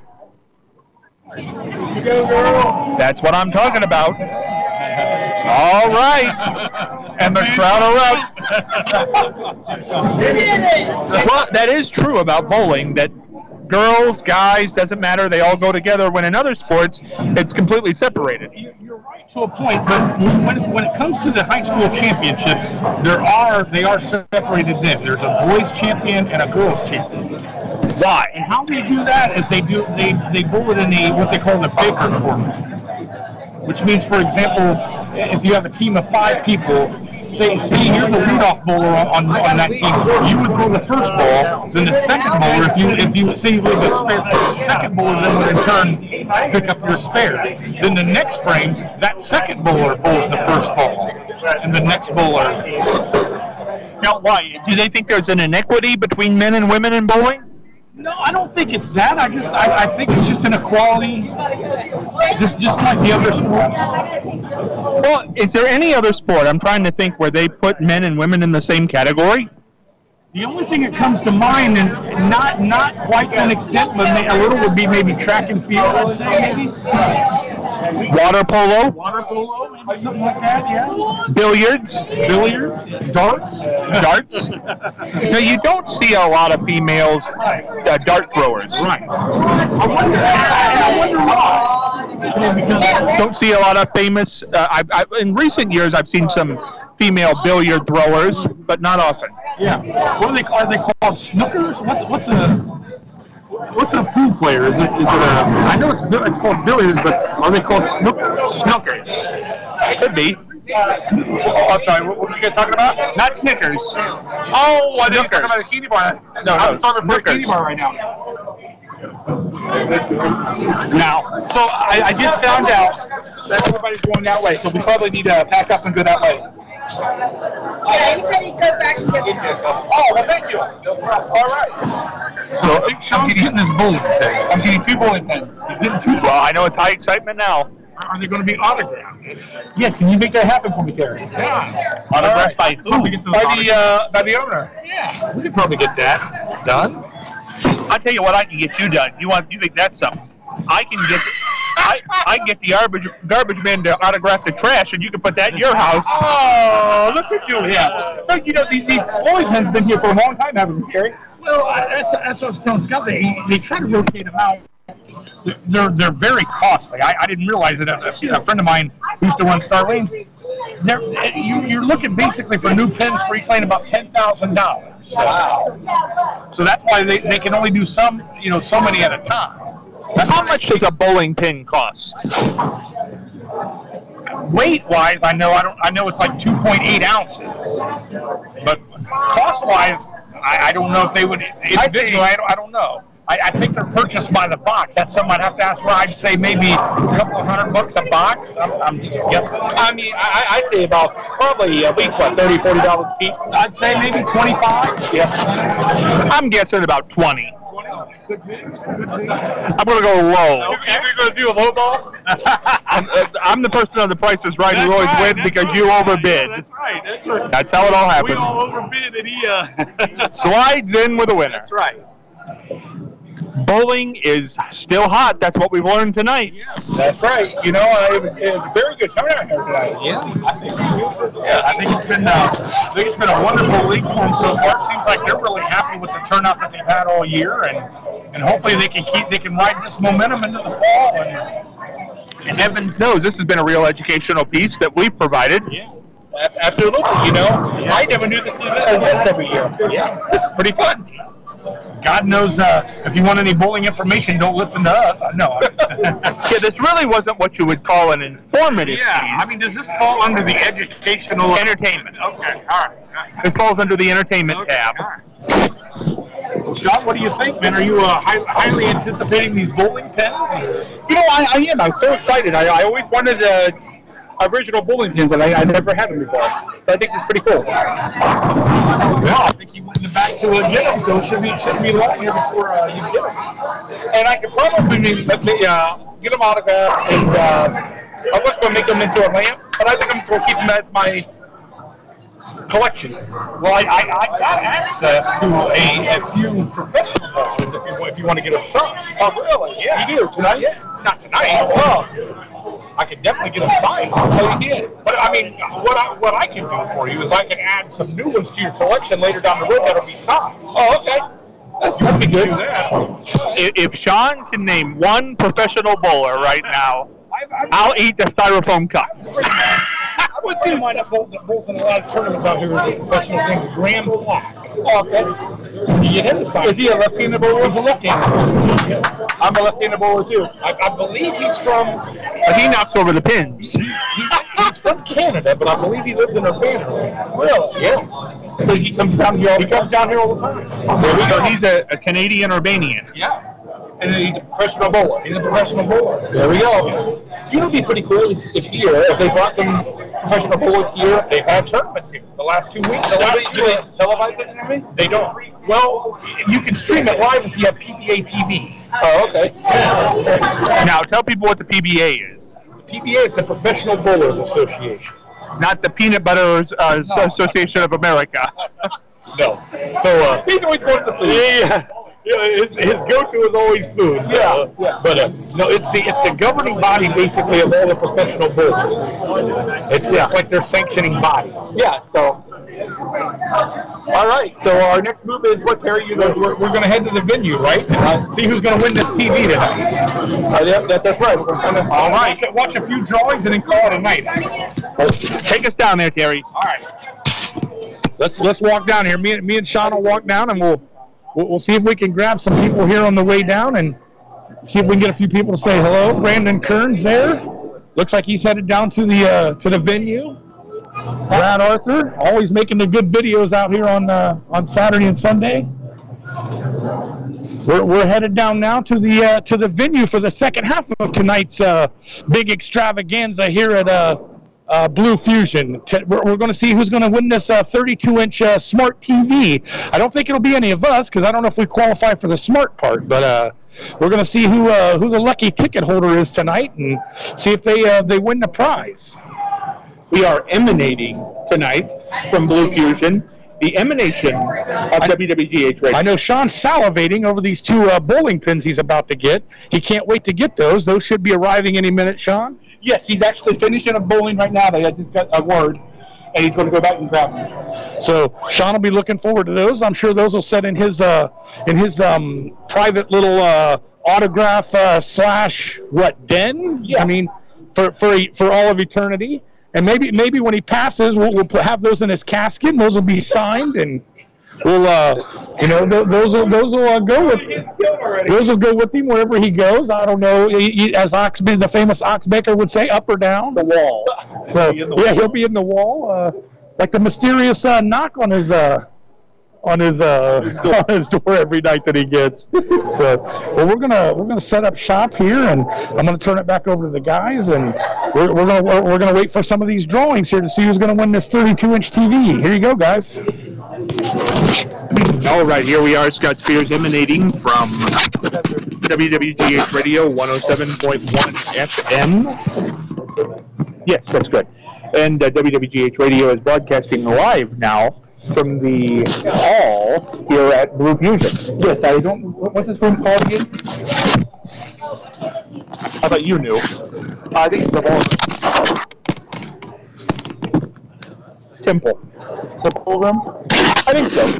That's what I'm talking about. All right. And the crowd erupts. Well, that is true about bowling, that girls, guys, doesn't matter. They all go together. When in other sports, it's completely separated. You're right to a point, but when, when it comes to the high school championships, there are they are separated in. There's a boys champion and a girls champion. Why? And how they do that is they do they they bowl it in the what they call the Baker format, which means, for example, if you have a team of five people, say say you're the leadoff bowler on, on that team, you would throw the first ball, then the second bowler, if you if you say you leave a spare, the second bowler then would in turn pick up your spare. Then the next frame, that second bowler bowls the first ball, and the next bowler. Now, why? Do they think there's an inequity between men and women in bowling? No, I don't think it's that. I just, I, I think it's just an equality, just, just like the other sports. Well, is there any other sport, I'm trying to think, where they put men and women in the same category? The only thing that comes to mind, and not, not quite to an extent, but may, a little would be maybe track and field, I'd say, maybe. Water polo? Water polo, maybe something like that, yeah. Billiards? Billiards, darts. Darts? Now, you don't see a lot of females uh, dart throwers. Right. I wonder, I wonder why. Don't see a lot of famous, uh, I, I, in recent years I've seen some female billiard throwers, but not often. Yeah. What are they, are they called snookers? What, what's a... What's a pool player? Is it? Is it a? I know it's it's called billiards, but are they called snookers? Snookers. Could be. Oh, I'm sorry. What, what were you guys talking about? Not Snickers. Oh, I think you're talking about a candy bar. No, I'm no, talking about a Snickers. candy bar right now. Now, so I, I just found out that everybody's going that way, so we probably need to pack up and go that way. Yeah, he said he'd go back and get Oh, well, thank you. All right. So Sean's getting his bowling pins. I'm getting two bowling pins. He's getting two. Well, I know it's high excitement now. Are they going to be autographed? Yes. Can you make that happen for me, Terry? Yeah. Autographed by who? By the uh, by the owner. Yeah. We could probably get that done. I'll tell you what I can get you done. You want? You think that's something? I can get. I I can get the garbage garbage man to autograph the trash, and you can put that in your house. Oh, look at you! Yeah. Look, you know these these boys have been here for a long time, haven't they, Terry? Well, that's that's what I was telling Scott. They they try to rotate them out. They're they're very costly. I, I didn't realize it. A, a friend of mine who used to run Star Lanes. They're, you, you're looking basically for new pens for each lane about ten thousand dollars. Wow. So that's why they, they can only do some you know so many at a time. How much does a bowling pin cost? weight-wise, I know I don't. I know it's like two point eight ounces, but cost-wise, I, I don't know if they would individually. I, I, don't, I don't know. I, I think they're purchased by the box. That's something I'd have to ask for. I'd say maybe a couple of hundred bucks a box. I'm, I'm just guessing. I mean, I, I'd say about probably at least, what, thirty, forty dollars a piece? I'd say maybe twenty-five. Yeah. I'm guessing about twenty. I'm going to go low. Okay. You're going to do a low ball? I'm, I'm the person on the Price is Right who That's always right, wins because right. you overbid. That's right. That's right. That's how it all happens. We all overbid, and he uh, Slides in with a winner. That's right. Bowling is still hot. That's what we've learned tonight. That's right. You know, uh, it was it was a very good turnout here tonight. Yeah, I think so. Yeah, I think it's been uh, I think it's been a wonderful league for them so far. It seems like they're really happy with the turnout that they've had all year, and and hopefully they can keep they can ride this momentum into the fall. And, And heavens knows this has been a real educational piece that we've provided. yeah. Absolutely. You know, I never knew this existed every year. Yeah, this is pretty fun. God knows uh, if you want any bowling information, don't listen to us. I know. Yeah, this really wasn't what you would call an informative Yeah, piece. I mean, does this fall under the educational Entertainment. Okay, all right. This falls under the entertainment Okay, tab. all right. John, what do you think, man? Are you uh, high, highly anticipating these bowling pins? You know, I, I am. I'm so excited. I, I always wanted uh, original bowling pins, and I, I never had them before. So I think it's pretty cool. Well, I think he went back to uh, get them, so it should be shouldn't be long here before uh, you get them. And I could probably maybe, uh, get them autographed, and uh, I was going to make them into a lamp, but I think I'm going to keep them as my collection. Well, I, I, I got access to a, a few professional bowlers if you, if you want to get them signed. Oh, really? Yeah. You do? Tonight? Yeah. Not tonight. Well, I could definitely get them signed. Oh, you did? But I mean, what I what I can do for you is I can add some new ones to your collection later down the road that'll be signed. Oh, okay. That's You pretty can good. do that. If if Sean can name one professional bowler right now, I, I, I'll eat the styrofoam cup. I would think might have bowled, bowls in a lot of tournaments out here with the professional things. Graham Black. Oh, okay. You get him to sign. Is he a left-handed bowler? He's a left-handed bowler. Yeah. I'm a left-handed bowler, too. I, I believe he's from. But he knocks over the pins. He, he's from Canada, but I believe he lives in Urbana. Really? Yeah. So he comes down here. He comes down here all the time. There we go. He's a, a Canadian Urbanian. Yeah. And he's a professional bowler. He's a professional bowler. There we go. You know, it'd be pretty cool if, if here, if they brought some professional bowlers here. They've had tournaments here the last two weeks. The Do last they, two do they weeks. televise it, I mean? They don't. Well, you can stream it live if you have P B A T V. Oh, okay. Now, tell people what the P B A is. The P B A is the Professional Bowlers Association. Not the Peanut Butter uh, No. Association of America. No. So, uh, He's always going to the food. yeah. Yeah, his, his go-to is always food. Yeah, Uh, yeah. But uh, no, it's the it's the governing body basically of all the professional bowlers. It's Yeah. it's like their sanctioning body. Yeah, so. All right, so our next move is what, Terry? You know, We're, we're going to head to the venue, right? And uh, see who's going to win this T V tonight. uh, yeah, that, that's right. We're going to kind of. All right. Watch, watch a few drawings and then call it a night. Take us down there, Terry. All right. Let's let's walk down here. Me and me and Sean will walk down, and we'll we'll, we'll see if we can grab some people here on the way down, and see if we can get a few people to say hello. Brandon Kearns there. Looks like he's headed down to the uh, to the venue. Brad Arthur, always making the good videos out here on uh, on Saturday and Sunday. We're, we're headed down now to the uh, to the venue for the second half of tonight's uh, big extravaganza here at uh, uh, Blue Fusion. T- we're we're going to see who's going to win this uh, thirty-two inch uh, smart T V. I don't think it'll be any of us because I don't know if we qualify for the smart part, but uh, we're going to see who uh, who the lucky ticket holder is tonight and see if they uh, they win the prize. We are emanating tonight from Blue Fusion, the emanation of W W G H Radio. I know Sean's salivating over these two uh, bowling pins he's about to get. He can't wait to get those. Those should be arriving any minute, Sean. Yes, he's actually finishing up bowling right now. I just got a word, and he's going to go back and grab them. So Sean will be looking forward to those. I'm sure those will set in his uh, in his um, private little uh, autograph uh, slash what den? Yeah. I mean, for for for all of eternity. And maybe maybe when he passes, we'll, we'll put, have those in his casket, and those will be signed, and Well, uh, you know, th- those will those will uh, go with those will go with him wherever he goes. I don't know, he, he, as Ox, the famous Ox Baker would say, up or down the wall. So yeah, he'll be in the wall, uh, like the mysterious uh, knock on his uh, on his uh, on his door every night that he gets. So, well, we're gonna we're gonna set up shop here, and I'm gonna turn it back over to the guys, and we're we're gonna we're, we're gonna wait for some of these drawings here to see who's gonna win this thirty-two inch T V. Here you go, guys. All right, here we are, Scott Spears, emanating from W W G H Radio one oh seven point one F M. Yes, that's good. And uh, W W G H Radio is broadcasting live now from the hall here at Blue Fusion. Yes, I don't. What's this room called again? I thought you knew. I think it's the ball. Temple. Temple room. I think so.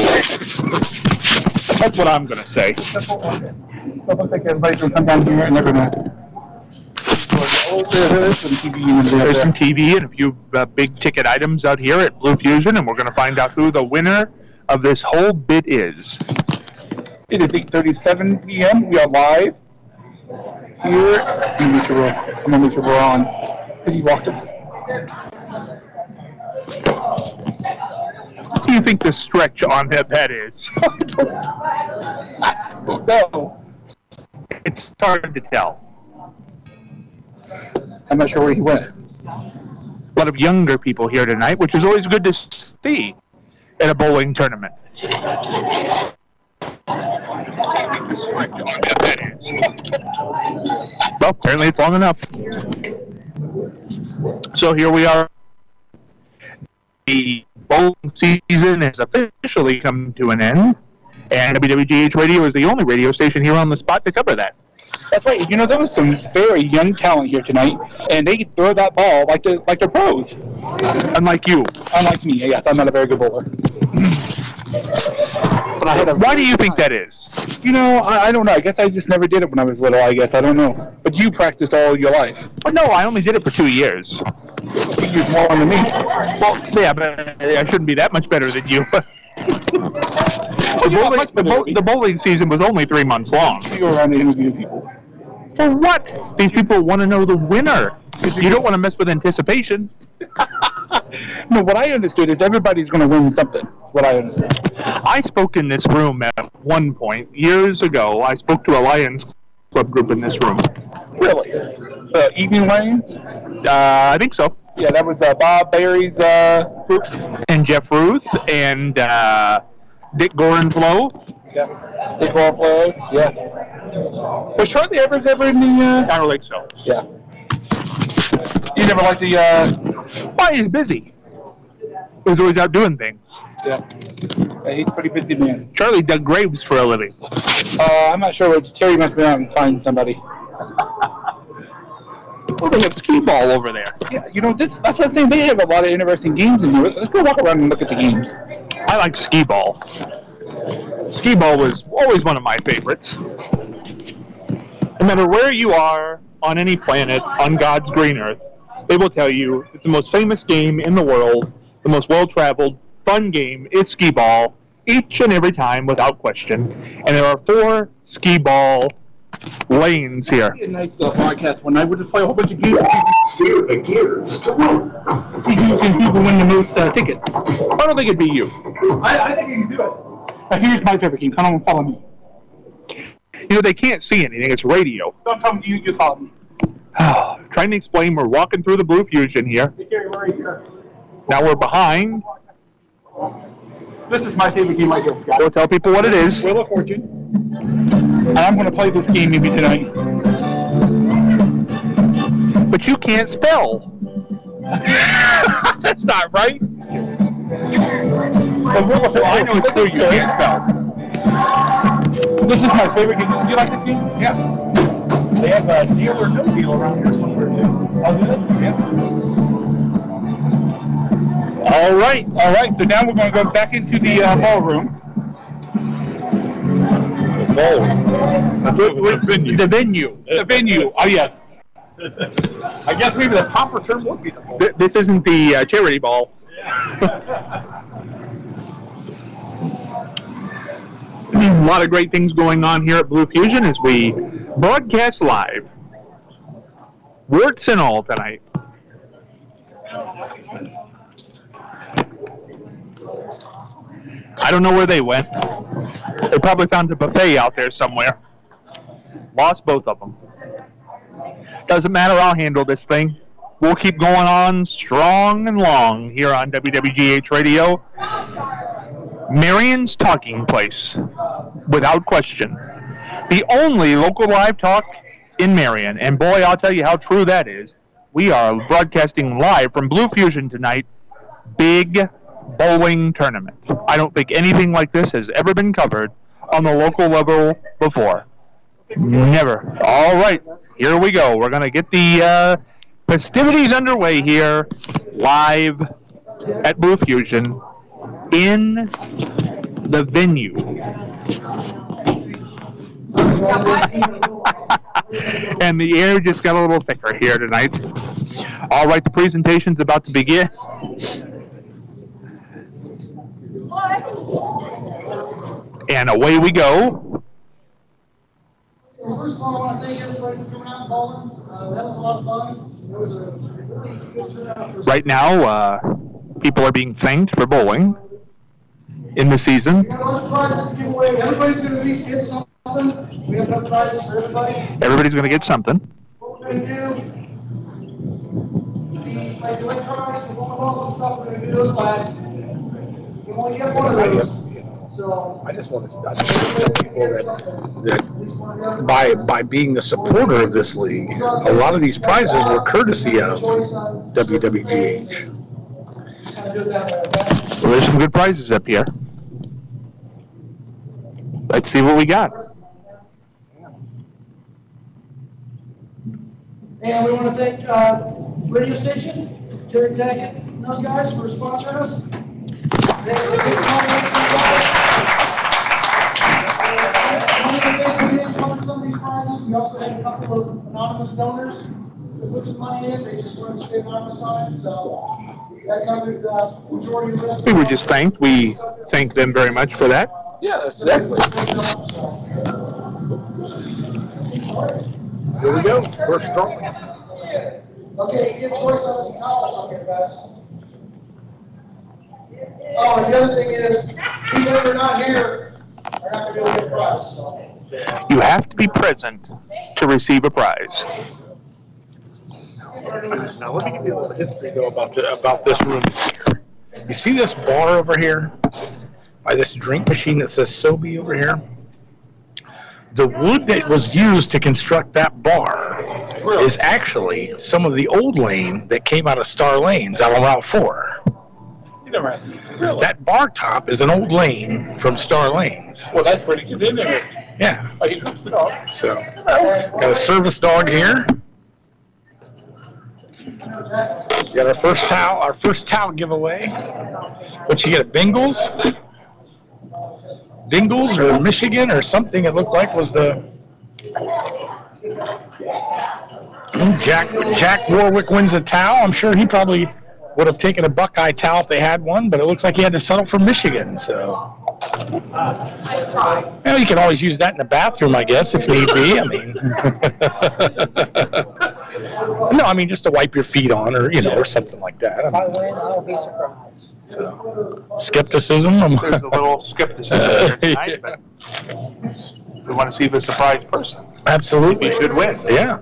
That's what I'm going to say. It looks like everybody's gonna come down here and they're gonna. Oh, there's some T V in there. There's some T V and a few uh, big ticket items out here at Blue Fusion, and we're going to find out who the winner of this whole bit is. It is eight thirty-seven p m We are live here. I'm gonna make sure we're, I'm gonna make sure we're on. Have you walked it? What do you think the stretch on that, that is? No. It's hard to tell. I'm not sure where he went. A lot of younger people here tonight, which is always good to see at a bowling tournament. Well, apparently it's long enough. So here we are. The bowling season has officially come to an end, and W W G H Radio is the only radio station here on the spot to cover that. That's right. You know, there was some very young talent here tonight, and they could throw that ball like the like they're pros. Unlike you. Unlike me, yes, I'm not a very good bowler. But I had a Why do you think that is? You know, I, I don't know. I guess I just never did it when I was little, I guess. I don't know. But you practiced all your life. Well, no, I only did it for two years. You used more than me. Well, yeah, but I shouldn't be that much better than you. the, bowling, the, bow, the bowling season was only three months long. You were around to interview people. For what? These people want to know the winner. You don't want to mess with anticipation. No, what I understood is everybody's going to win something. What I understand. I spoke in this room at one point, years ago. I spoke to a Lions Club group in this room. Really? The Evening Lions? Uh, I think so. Yeah, that was uh, Bob Barry's uh, group. And Jeff Ruth and uh, Dick Gorenflow. Yeah. Dick Gorenflow. Yeah. Was Charlie Evers ever in the? Uh... I don't think so. Yeah. You never liked the? Uh... Why, he's busy. He was always out doing things. Yeah. Yeah, he's a pretty busy man. Charlie dug graves for a living. Uh, I'm not sure what Terry must be out and find somebody. Well, they have skee ball over there. Yeah, you know, this, that's what I'm saying. They have a lot of interesting games in here. Let's go walk around and look at the games. I like skee ball. Skee ball was always one of my favorites. No matter where you are on any planet on God's green earth, they will tell you it's the most famous game in the world, the most well-traveled, fun game is skee ball, each and every time without question. And there are four skee ball lanes here. A nice uh, podcast one night. We'll just play a whole bunch of games. Steer the gears to win. See who can who can win the most uh, tickets. I don't think it'd be you. I, I think you can do it. Now, here's my favorite game. Come on, follow me. You know, they can't see anything. It's radio. Don't tell me you, you follow me. Trying to explain, we're walking through the Blue Fusion here. Hey, Gary, where are you here? Now we're behind. This is my favorite game right here, Scott. We'll tell people what it is. Wheel of Fortune. And I'm going to play this game maybe tonight. But you can't spell. That's not right. Well, Wheel of Fortune, I know it's true, you can't spell. This is my favorite game. Do you like this game? Yeah. They have a deal or no deal around here somewhere, too. Oh, do they? Yeah. All right. All right, so now we're going to go back into the uh, ballroom. The ballroom. The venue. The venue. The venue. Oh, yes. I guess maybe the proper term would be the ballroom. This isn't the uh, charity ball. A lot of great things going on here at Blue Fusion as we broadcast live. Warts and all tonight. I don't know where they went. They probably found a buffet out there somewhere. Lost both of them. Doesn't matter, I'll handle this thing. We'll keep going on strong and long here on W W G H Radio. Marion's Talking Place, without question. The only local live talk in Marion. And boy, I'll tell you how true that is. We are broadcasting live from Blue Fusion tonight. Big bowling tournament. I don't think anything like this has ever been covered on the local level before. Never. All right, here we go. We're going to get the uh, festivities underway here live at Blue Fusion in the venue. And the air just got a little thicker here tonight. All right, the presentation's about to begin. And away we go. First of all, I want to thank everybody for coming out and bowling. Uh, that was a lot of fun. There was a really good turnout. For right now, uh, people are being thanked for bowling in the season. We got a bunch of prizes to give away. Everybody's going to at least get something. We have enough prizes for everybody. Everybody's going to get something. What we're going to do, the like electronics and bowling balls and stuff, we're going to do those last. You only get one of those. So I just want to, I just want to tell people that, that by, by being the supporter of this league, a lot of these prizes were courtesy of W W G H. Well, there's some good prizes up here. Let's see what we got. And we want to thank uh, radio station, Terry Tackett, and those guys for sponsoring us. They, they get some money from some of these prizes. We also had a couple of anonymous donors that put some money in. They just wanted to stay anonymous on it, so that covered the majority of the rest of We were just thanked. We thank them very much for that. Yeah, exactly. Here we go. We're strong. Okay, get choice on some towels on here, guys. Oh, and the other thing is, people that are not here are not going to be able to get a prize, so. You have to be present to receive a prize. Now let me give you a little history though about the, about this room here. You see this bar over here? By this drink machine that says Sobe over here? The wood that was used to construct that bar is actually some of the old lane that came out of Star Lanes out on Route four. Interesting. Really? That bar top is an old lane from Star Lanes. Well, that's pretty good. Interesting. Yeah. Oh, he's the dog. So, got a service dog here. We got our first towel, our first towel giveaway. What you get at Bingles? Bingles or Michigan or something it looked like was the Jack Jack Warwick wins a towel. I'm sure he probably would have taken a Buckeye towel if they had one, but it looks like he had to settle for Michigan, so. Well, you can always use that in the bathroom, I guess, if need be. I mean, no, I mean just to wipe your feet on, or you know, or something like that. I mean, I win, I'll be surprised. so, skepticism. There's a little skepticism here tonight, but we want to see the surprise person. Absolutely, He should win. yeah.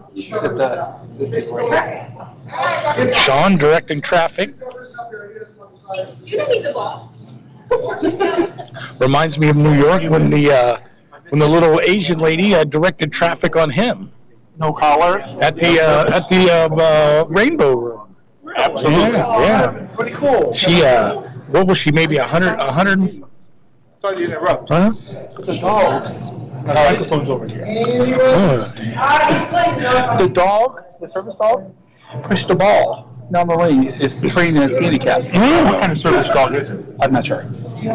Sean directing traffic. You don't need the ball. Reminds me of New York when the uh, when the little Asian lady uh, directed traffic on him No collar. at the uh, at the uh, uh, Rainbow Room. Absolutely. Yeah, yeah. Pretty cool. She uh, what was she? Maybe a hundred, a hundred. Sorry to interrupt. Huh? The dog. The microphone's over here. Oh. The dog, the service dog, pushed the ball down the lane. It's trained as handicapped. What kind of service dog is it? I'm not sure.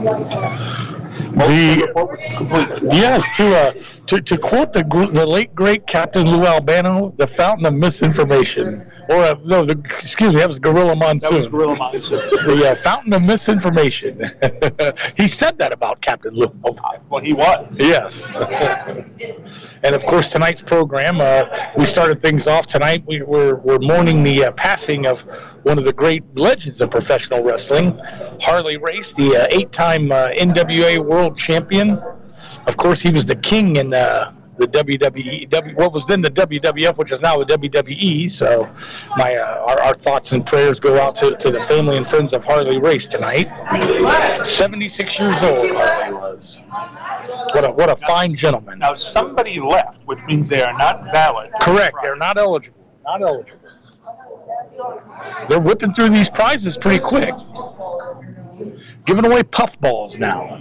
The, yes, to, uh, to to quote the gr- the late great Captain Lou Albano, the fountain of misinformation or a, no, the, excuse me, that was Gorilla Monsoon. That was Gorilla Monsoon. The uh, fountain of misinformation. He said that about Captain Lou. Well, he was. Yes. And of course, tonight's program, uh, we started things off tonight. We, we're, we're mourning the uh, passing of one of the great legends of professional wrestling, Harley Race, the uh, eight-time uh, N W A World Champion. Of course, he was the king in uh, the W W E, w, what was then the W W F, which is now the W W E. So, my uh, our, our thoughts and prayers go out to, to the family and friends of Harley Race tonight. seventy-six years old, Harley was. What a what a fine gentleman. Now, somebody left, which means they are not valid. Correct. They're not eligible. Not eligible. They're whipping through these prizes pretty quick. Giving away puffballs now.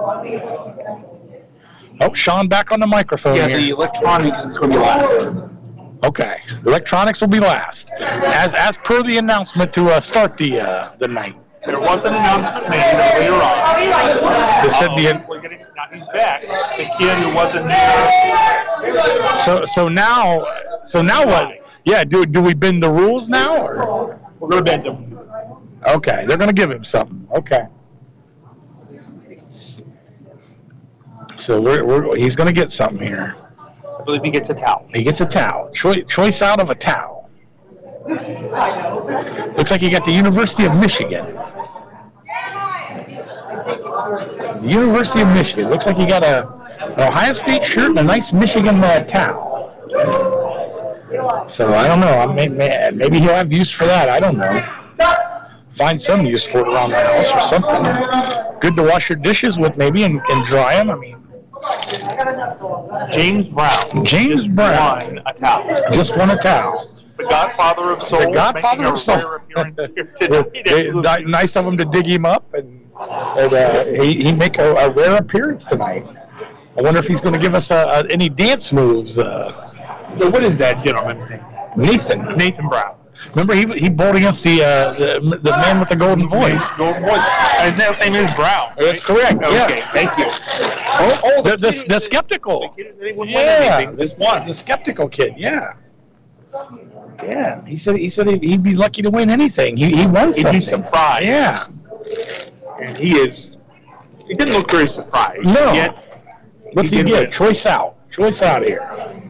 Oh, Sean back on the microphone Yeah, here. the electronics is going to be last. Okay, electronics will be last, as as per the announcement to uh, start the uh, the night. There was an announcement made earlier on. They said the We're getting, now he's back. The kid who wasn't there. so so now so now what? Yeah, do do we bend the rules now? Or? We're going to bend him. Okay, they're going to give him something. Okay. So we're, we're he's going to get something here. I believe he gets a towel. He gets a towel. Choice, choice out of a towel. Looks like he got the University of Michigan. The University of Michigan. Looks like he got a an Ohio State shirt and a nice Michigan uh, towel. So I don't know. I may, may, maybe he'll have use for that. I don't know. Find some use for it around the house or something. Good to wash your dishes with maybe and, and dry them. I mean, James Brown. James Brown. Won a towel. Just won a towel. The Godfather of Soul. The Godfather of Soul. Rare appearance here tonight. They- ni- nice of him to dig him up and, and uh, he he make a, a rare appearance tonight. I wonder if he's going to give us uh, uh, any dance moves. Uh, So what is that gentleman's name? Nathan. Nathan Brown. Remember, he he bowled against the uh, the, the man with the golden voice. Golden voice. And his last name is Brown. Right? That's correct. Okay, Yeah. thank you. Oh, oh the, the, the skeptical. The kid didn't win Yeah, anything. This one. the skeptical kid. Yeah. Yeah. He said he said he'd, he'd be lucky to win anything. He he won He'd something. be surprised. Yeah. And he is. He didn't look very surprised. No. Yet, What's he, did get? win. Choice out. Choice out here.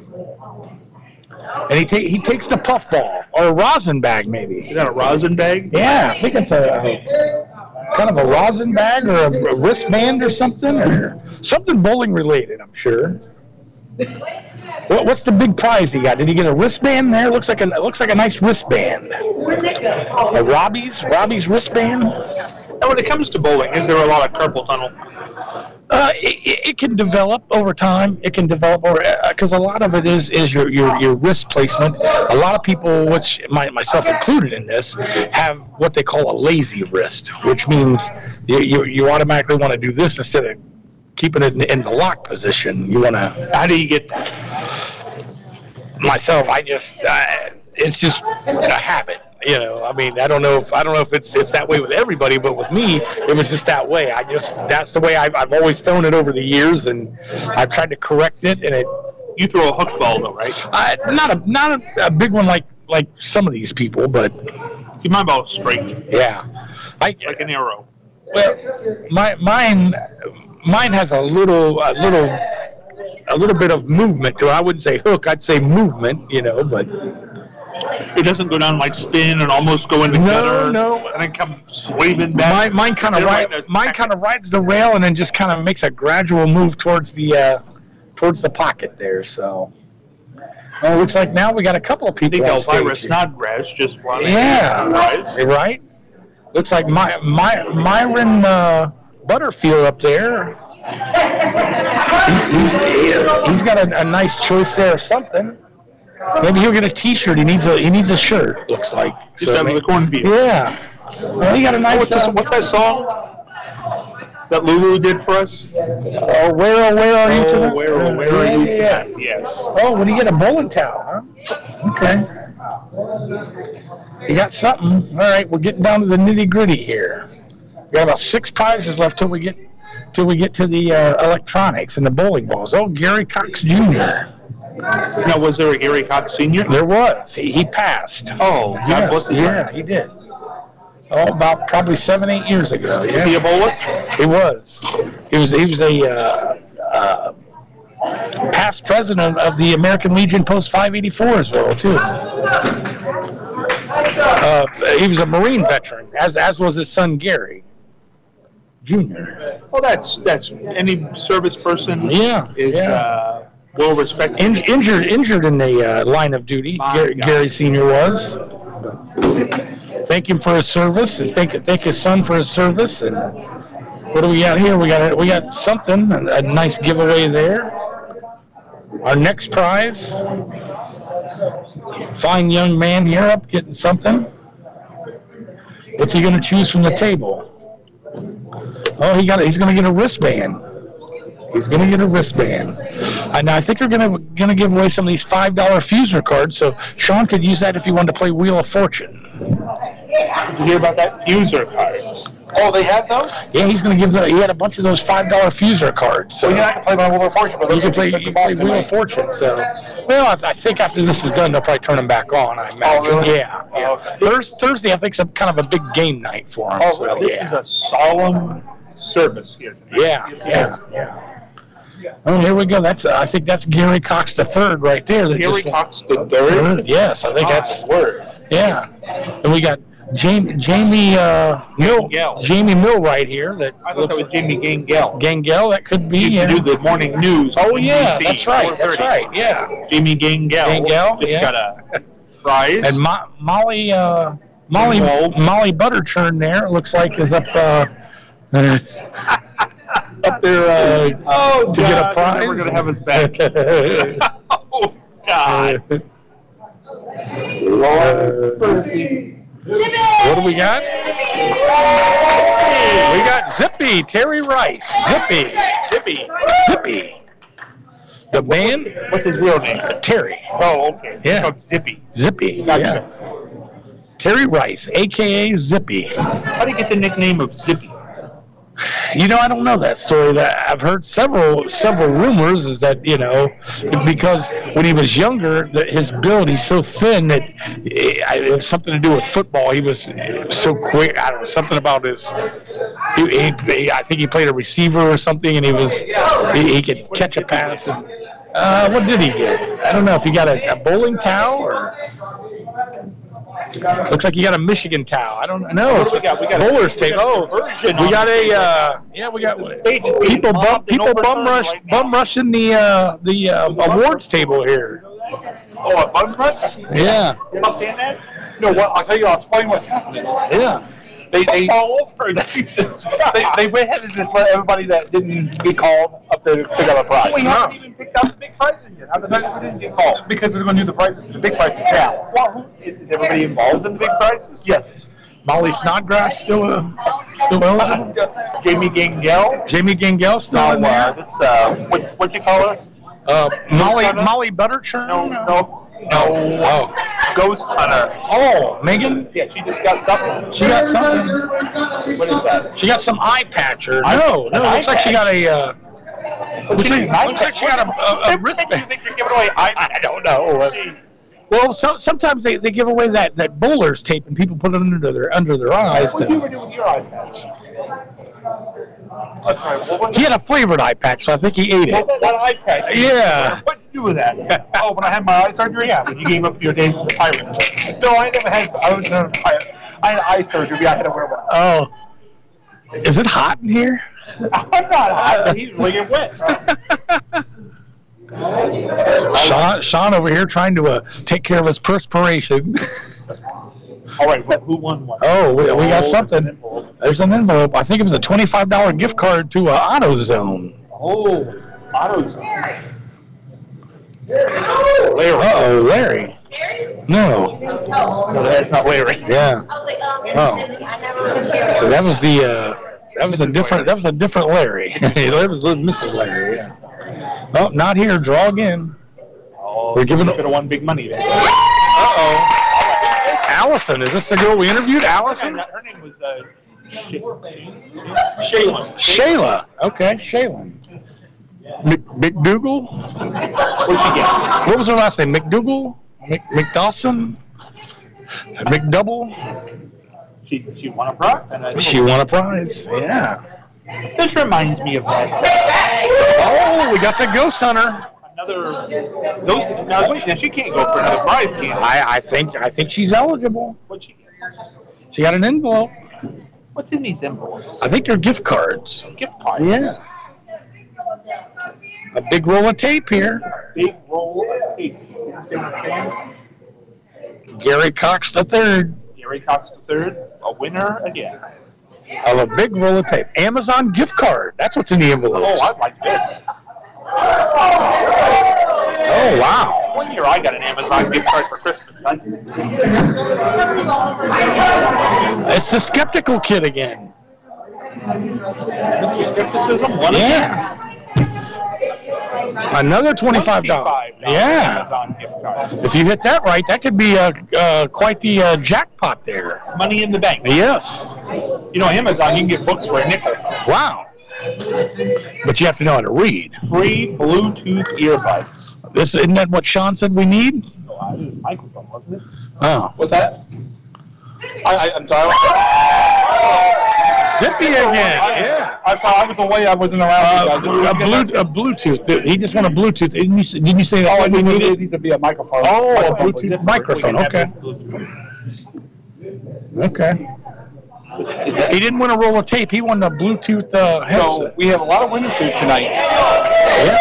And he, ta- he takes the puffball, or a rosin bag maybe. Is that a rosin bag? Yeah, I think it's a, a kind of a rosin bag or a, a wristband or something, or something bowling related, I'm sure. What, what's the big prize he got? Did he get a wristband there? Looks like a it looks like a nice wristband. A Robbie's Robbie's wristband. Now, when it comes to bowling, is there a lot of carpal tunnel? Uh, it, it it can develop over time. It can develop over because a lot of it is is your, your, your wrist placement. A lot of people, which my, myself included in this, have what they call a lazy wrist, which means you you, you automatically want to do this instead of keeping it in, in the lock position. You want to. How do you get Myself, I just uh, it's just a habit. You know, I mean, I don't know if I don't know if it's it's that way with everybody, but with me, it was just that way. I just that's the way I've I've always thrown it over the years, and I've tried to correct it. And it you throw a hook ball though, right? I, not a not a, a big one like like some of these people, but See, my ball's straight, yeah, I like an arrow. well, my mine mine has a little a little a little bit of movement to it. I wouldn't say hook, I'd say movement. You know, but. It doesn't go down like spin and almost go into No, gutter, no. and then come swinging back. Mine, mine kind of They're ride, right, mine kind of rides the rail and then just kind of makes a gradual move towards the uh, towards the pocket there. So, well, it looks like now we got a couple of I people think on stage Elvira here. Snodgrass just won. Yeah, Prize. you're right. Looks like my, my Myron uh, Butterfield up there. He's, he's, he's got a, a nice choice there or something. Maybe he'll get a T-shirt. He needs a he needs a shirt. Looks like Just So out of may- the cornfield. Yeah. Well, he got a nice. What's, this, uh, what's that song that Lulu did for us? Oh, where, oh, where are you Oh, tonight? where, oh, where are yeah, you yeah, tonight? Yes. Oh, when you get a bowling towel, huh? Okay. You got something. All right, we're getting down to the nitty gritty here. We got about six prizes left till we get till we get to the uh, electronics and the bowling balls. Oh, Gary Cox Junior Now, was there a Gary Cox Senior? There was. He, he passed. Oh, God Yes, bless his yeah, heart. he did. Oh, about probably seven, eight years ago. Yeah. Was he a bowler? He was. He was. He was a uh, uh, past president of the American Legion Post five eighty-four as well, too. Uh, he was a Marine veteran, as as was his son Gary Junior Well, that's that's any service person. Yeah, is yeah. uh, well respected. In, injured, injured in the uh, line of duty. My Gary, God. Gary Senior was. Thank him for his service, and thank thank his son for his service. And what do we got here? We got a, we got something, a, a nice giveaway there. Our next prize, fine young man here up getting something. What's he going to choose from the table? Oh, he got he's going to get a wristband. He's going to get a wristband. And I think they're going to going to give away some of these five dollar Fuser cards, so Sean could use that if he wanted to play Wheel of Fortune. Did you hear about that? User cards. Oh, they have those? Yeah, he's going to give the, he had a bunch of those five dollar Fuser cards. So Well, yeah, I can play my Wheel of Fortune, but you can play, you can play Wheel of Fortune. So, well, I, I think after this is done, they'll probably turn them back on, I imagine. Oh, really? Yeah. yeah. Oh, okay. Thursday, Thursday, I think, is a, kind of a big game night for them. Oh, so, really? This yeah. is a solemn service here tonight. Yeah, yeah, yeah. Oh, here we go. That's uh, I think that's Gary Cox the third right there. that Gary just- Cox the third. Yes, I think that's My word. yeah. And we got Jamie Jamie uh, Mill Gangel. Jamie Millwright here. That I thought that was Jamie Gangel. Gangel. That could be. He used yeah. to do the morning news. Oh on yeah, N B C, that's right. That's four thirty. right. Yeah. Jamie Gangel. Gangel, just yeah. got a prize. And Mo- Molly uh, Molly Involved. Molly Butterchurn there. It looks like is up uh, up there uh, oh, to get a prize. We're gonna have us back. Oh God. Lord. What do we got? We got Zippy, Terry Rice. Zippy. Zippy. Zippy. The band? What's his real name? Terry. Oh, okay. Yeah. It's called Zippy. Zippy. Gotcha. Yeah. Terry Rice, a k a. Zippy. How do you get the nickname of Zippy? You know, I don't know that story. That I've heard several several rumors is that, you know, because when he was younger, that his build, he's so thin that it, it was something to do with football. He was so quick. I don't know, something about his. He, he, he, I think he played a receiver or something, and he was he, he could catch a pass. And, uh, what did he get? I don't know if he got a, a bowling towel or. Looks like you got a Michigan towel. I don't know. What do we got? We got a- bowler's we tape. got a Oh, version we on got the a table. uh, yeah. We got stage is being people bum mobbed and people bum overturned rush right now. bum rushing the uh, the uh, awards table here. Oh, a bum rush? Yeah, You understand that? No, what? I'll tell you. I'll explain what's happening. yeah. They they all over. Jesus Christ. They, they went ahead and just let everybody that didn't get called up there to pick up a prize. We haven't even picked out the big prizes yet. How the heck we didn't get called? Because we're going to do the prizes. The big prizes now. Well, who, is, is everybody involved in the big prizes? Yes. Molly Snodgrass still uh, still eligible. Jamie Gangel. Jamie Gangel still No, in uh, there. this uh, what what you call her? Uh, Molly Hunter? Molly Butterchurn. No, no, no. Oh, Ghost Hunter. oh, Megan. Yeah, she just got something. She got something. What is that? She got some eye patch or Eye- no? No, an it eye looks like she got a. Uh, looks like, Eye looks like she got a, a, a What makes you wristband. think you're giving away I, I don't know. Well, so, sometimes they, they give away that, that bowler's tape and people put it under their under their eyes. What do you To, do with your eye patch? That's right. What was he had a flavored eye patch, so I think he ate What, it. what eye patch? Yeah. What did you do with that? Oh, when I had my eye surgery? Yeah, when you gave up your days as a pirate. No, I never had, I was never a pirate. I had eye surgery, but I had to wear one. Oh, is it hot in here? I'm not hot. He's really getting wet. Sean, Sean over here trying to uh, take care of his perspiration. All right, well, who won one? Oh, we, we got Oh, something. there's an envelope. There's an envelope. I think it was a twenty-five dollar gift card to uh, AutoZone. Oh, AutoZone. Larry. Uh-oh, Larry. No. No, that's not Larry. Yeah. Oh. So that was the uh, that was a different that was a different Larry. That was Missus Larry. Yeah. No, not here. Draw again. Oh, We're giving could have won big money then. Uh oh. Allison, is this the girl we interviewed? Allison? Her name was uh, Sh- Shaylin. Shayla. Okay, Shaylin. Mc, McDougal? What'd she get? What was her last name? McDougal? Mc, McDawson? McDouble? She she won a prize. And I She won a prize. Yeah. This reminds me of that. Oh, we got the ghost hunter. Another ghost. Now wait, now she can't go for another prize, can she? I, I think I think she's eligible. What'd she get? She got an envelope. What's in these envelopes? I think they're gift cards. Gift cards. Yeah. A big roll of tape here. Big roll of tape. See what I'm saying? Gary Cox the third Gary Cox the third, a winner again. of a big roll of tape. Amazon gift card. That's what's in the envelope. Oh, I like this. Oh, wow. One year I got an Amazon gift card for Christmas. It's the skeptical kid again. Skepticism, one Yeah. Another twenty-five dollars. Yeah. Amazon gift card. If you hit that right, that could be uh, uh, quite the uh, jackpot there. Money in the bank. Yes. You know, Amazon, you can get books for a nickel. Wow. But you have to know how to read. Free Bluetooth earbuds. This isn't that what Sean said we need? Oh, I did a microphone, wasn't it? Oh. What's that? I, I, I'm sorry. Zippy again. Yeah. I thought I was away. I wasn't around. Uh, a, blue, a Bluetooth. He just want a Bluetooth. Didn't you, say- didn't you say that? Oh, we it needed? needs to be a microphone. Oh, a Microphone was Bluetooth different. microphone. We can Okay. have Bluetooth. Okay. He didn't want a roll of tape. He wanted a Bluetooth uh, So headset. we have a lot of winners here tonight. Yeah.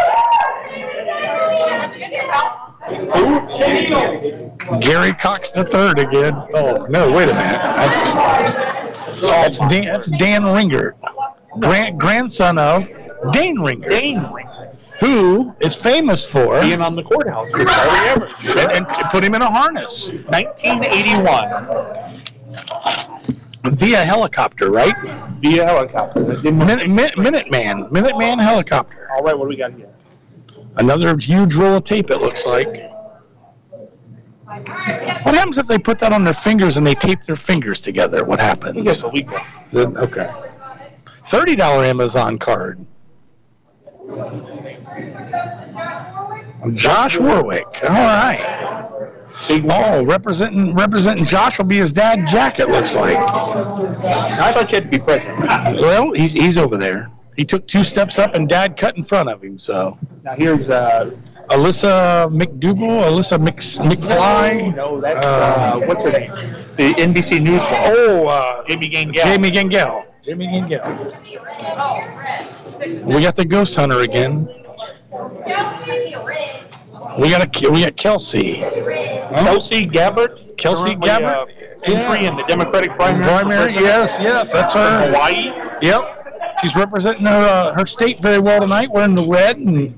Gary Cox the third again. Oh no! Wait a minute. That's that's Dan, that's Dan Ringert, grand, grandson of Dane Ringert, Dane Ringert, who is famous for being on the courthouse with Charlie Everett. and, and put him in a harness nineteen eighty-one. via helicopter, right? Via helicopter. Min, min, Minuteman, Minuteman helicopter. All right, what do we got here? Another huge roll of tape. It looks like. What happens if they put that on their fingers and they tape their fingers together? What happens? I guess illegal. Then- Okay. thirty dollars Amazon card. Josh Warwick. All right. Oh, representing representing Josh will be his dad, Jack, it looks like. I thought you had to be president. Well, he's he's over there. He took two steps up and Dad cut in front of him, so. Now here's uh. Alyssa McDougal, Alyssa Mc, McFly. No, that's uh, what's her name? The N B C News. Oh, uh, Jamie Gangel. Jamie Gangel. Jamie Gangel. We got the ghost hunter again. We got a we got Kelsey. Kelsey Gabbard. Kelsey currently, Gabbard. Uh, entry in the Democratic primary. Primary, yes, yes, that's her. Hawaii. Yep. She's representing her uh, her state very well tonight, wearing the red, and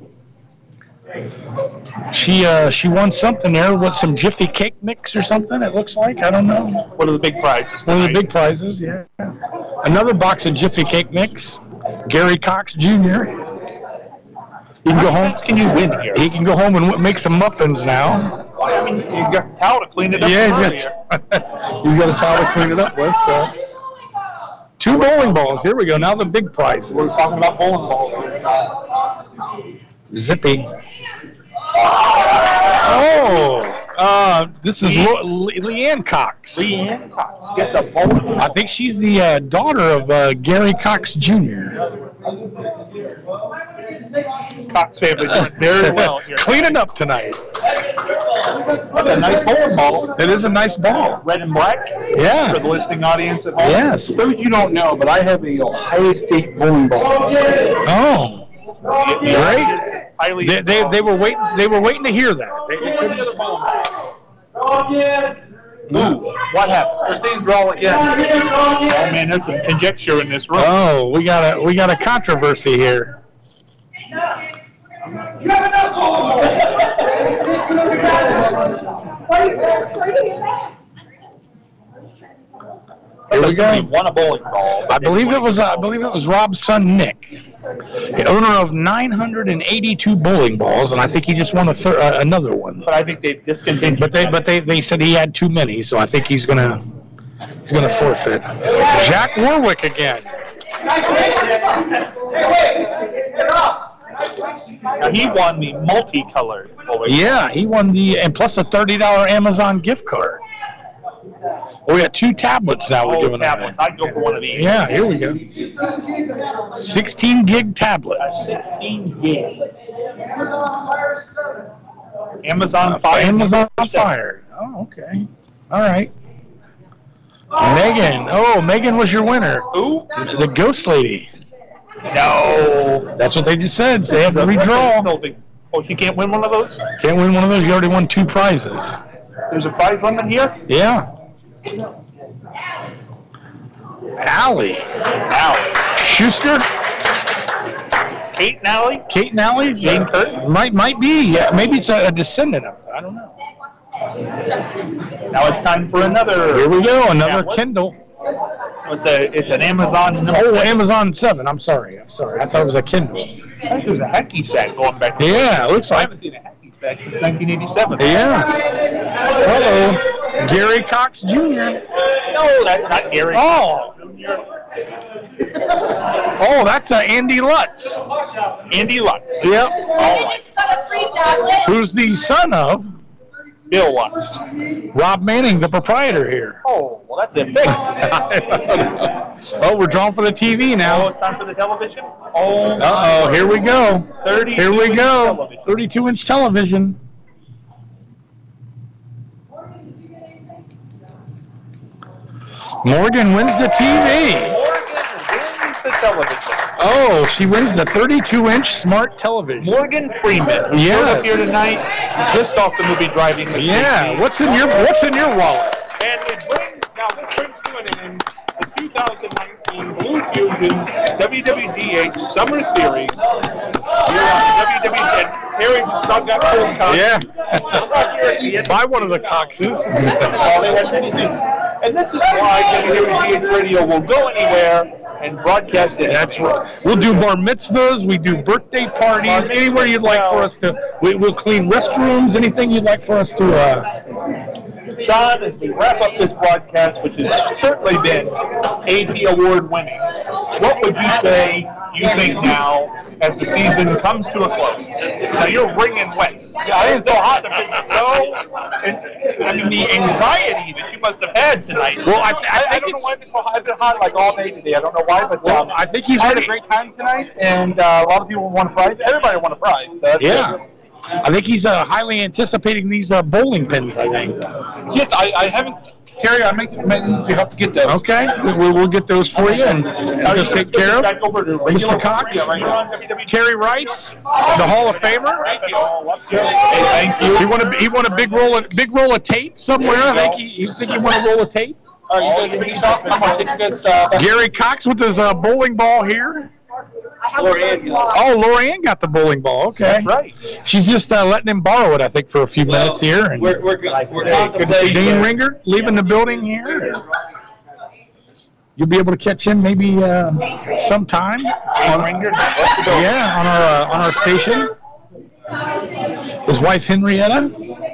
she uh, she won something there with some Jiffy cake mix or something. It looks like, I don't know. One of the big prizes. One of the tonight. big prizes, yeah. Another box of Jiffy cake mix. Gary Cox Junior He can go home. Can you win here? He can go home and w- make some muffins now. I mean, you got a towel to clean it up. Yeah, earlier. he's got, he's got a towel to clean it up with. So. Two bowling balls. Here we go. Now the big prize. We're talking about bowling balls. Zippy. Oh, uh, this is Lo- Le- Leanne Cox. Leanne Cox gets a bowling I think she's the uh, daughter of uh, Gary Cox Junior Cox family doing very well here. Cleaning up tonight. That's a nice bowling ball. It is a nice ball. Red and black. Yeah. For the listening audience at home. Yes. For those you don't know, but I have a Ohio State bowling ball. Oh, great. Highly. They, they, they were waiting. They were waiting to hear that. They- they couldn't- Ooh, what happened? Christine's drawing again. Oh man, there's some conjecture in this room. Oh, we got a we got a controversy here. Here we go. Somebody won a bowling ball. I believe it was uh, I believe it was Rob's son Nick, the owner of nine hundred eighty-two bowling balls, and I think he just won a thir- uh, another one. But I think they've discontinued. But they but they, they said he had too many, so I think he's gonna he's gonna forfeit. Jack Warwick again. Now, he won the multicolored. Always. Yeah, he won the, and plus a thirty dollars Amazon gift card. Oh, we got two tablets now we're Oh, giving tablets. away. I'd go for one of these. Yeah, here we go. sixteen gig tablets. sixteen gig. Amazon Fire. Amazon Fire. Oh, okay. All right. Megan. Oh, Megan was your winner. Who? The ghost lady. No. That's what they just said. They have to redraw. Oh, she can't win one of those? Can't win one of those. You already won two prizes. There's a prize limit here? Yeah. Allie. Allie. Schuster. Kate and Allie? Kate and Allie. Jane Curtin? Might might be. Yeah, maybe it's a, a descendant of it. I don't know. Now it's time for another. Here we go. Another Yeah, what- Kindle. It's a it's an Amazon. number Oh, seven. Amazon seven. I'm sorry. I'm sorry. I thought it was a Kindle. I think there's a hacky sack going back. there. Yeah, it looks I like. haven't seen a hacky sack since nineteen eighty-seven. Yeah. Hello, Gary Cox Junior No, that's not Gary. Oh. Oh, that's uh, Andy Lutz. Andy Lutz. Yep. All right. Who's the son of Bill Lutz. Rob Manning, the proprietor here. Oh, well, that's a fix. Oh, we're drawn for the T V Now now. it's time for the television. Oh, Uh oh, here we go. thirty. Here we go. thirty-two inch television. Morgan wins the T V. Morgan wins the television. Oh, she wins the thirty-two inch smart television. Morgan Freeman, who Yes. showed up here tonight, just off the movie Driving Miss Yeah. Daisy. What's in your What's in your wallet? And it brings, now this brings to an end the two thousand nineteen Blue Fusion W W G H Summer Series. Here on W W G H. Harry just got cold cock. Yeah. Right here at the end. Buy one of the Coxes. All they had anything. And this is why W W G H Radio will go anywhere and broadcast it. That's right. We'll do bar mitzvahs. We do birthday parties. Bar mitzvahs Anywhere you'd like for us to. We, we'll clean restrooms. Anything you'd like for us to. Uh, Sean, as we wrap up this broadcast, which has certainly been A P Award winning, what would you say you think now as the season comes to a close? Now you're wringing wet. Yeah, it's so hot to make you so. And, I mean, the anxiety that you must have had tonight. well, I, I, I, I think don't know it's. why it's so hot. I've been hot like all day today. I don't know why, but Well, um, I think he's I had ready. a great time tonight, and uh, a lot of people won a prize. Everybody won a prize. So that's Yeah. good. I think he's uh, highly anticipating these uh, bowling pins. I think. Yes, I, I haven't. Terry, I may, may need your help to get those. Okay, we, we'll, we'll get those for you and, and just take care of. Back over to Mister Cox, Yeah, right here on W W G. Terry Rice, the Hall of Famer. Thank you. Hey, thank you. He won a he won a big roll of big roll of tape somewhere. I think he, you think he won a roll of tape. All right, you guys finish off. I'm going to get you guys. Uh, Gary Cox with his uh, bowling ball here. Oh, Lorianne got the bowling ball. Okay, That's right. she's just uh, letting him borrow it, I think, for a few minutes here. And we're we're good. We're Dean contemplating. Ringer leaving the building here. You'll be able to catch him maybe uh, sometime. Dean Ringer, what's the bill? Yeah, on our uh, on our station. His wife Henrietta.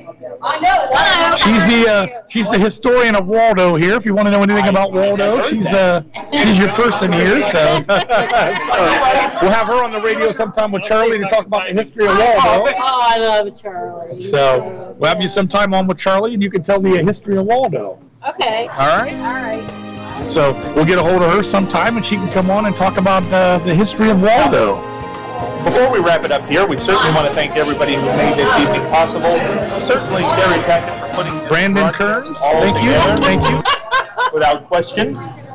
She's the uh, she's the historian of Waldo here. If you want to know anything about Waldo, she's uh she's your person here. So we'll have her on the radio sometime with Charlie to talk about the history of Waldo. Oh, I love Charlie. So we'll have you sometime on with Charlie, and you can tell the uh, history of Waldo. Okay. All right. All right. So we'll get a hold of her sometime, and she can come on and talk about uh, the history of Waldo. Before we wrap it up here, we certainly want to thank everybody who made this evening possible. Certainly Terry Tackett for putting this Brandon broadcast Kearns, all thank you, together, thank you. without question.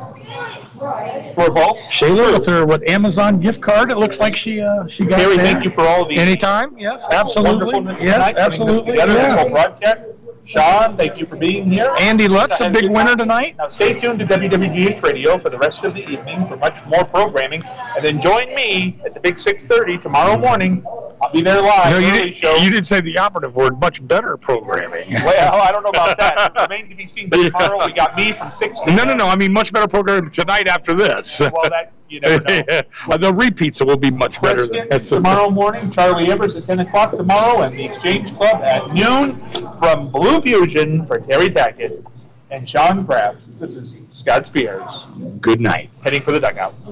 For both. Shayla with her what Amazon gift card. It looks like she uh, she got Terry, there. thank you for all the Anytime, yes, absolutely, wonderfulness yes, tonight, putting this absolutely. together, this whole Yeah. broadcast. Sean, thank you for being here. Andy Lutz, a big winner tonight. Now stay tuned to W W G H Radio for the rest of the evening for much more programming, and then join me at the Big six thirty tomorrow morning. I'll be there live. No, you early didn't. show. You didn't say the operative word. Much better programming. Well, I don't know about that. It remains to be seen. But tomorrow we got me from six to No, no, no. I mean, much better programming tonight after this. Well, that you never know. Uh, the repeats will be much better than Preston tomorrow morning, Charlie Evers at ten o'clock tomorrow, and the Exchange Club at noon from Blue Fusion for Terry Tackett and Sean Kraft. This is Scott Spears Good night. heading for the dugout.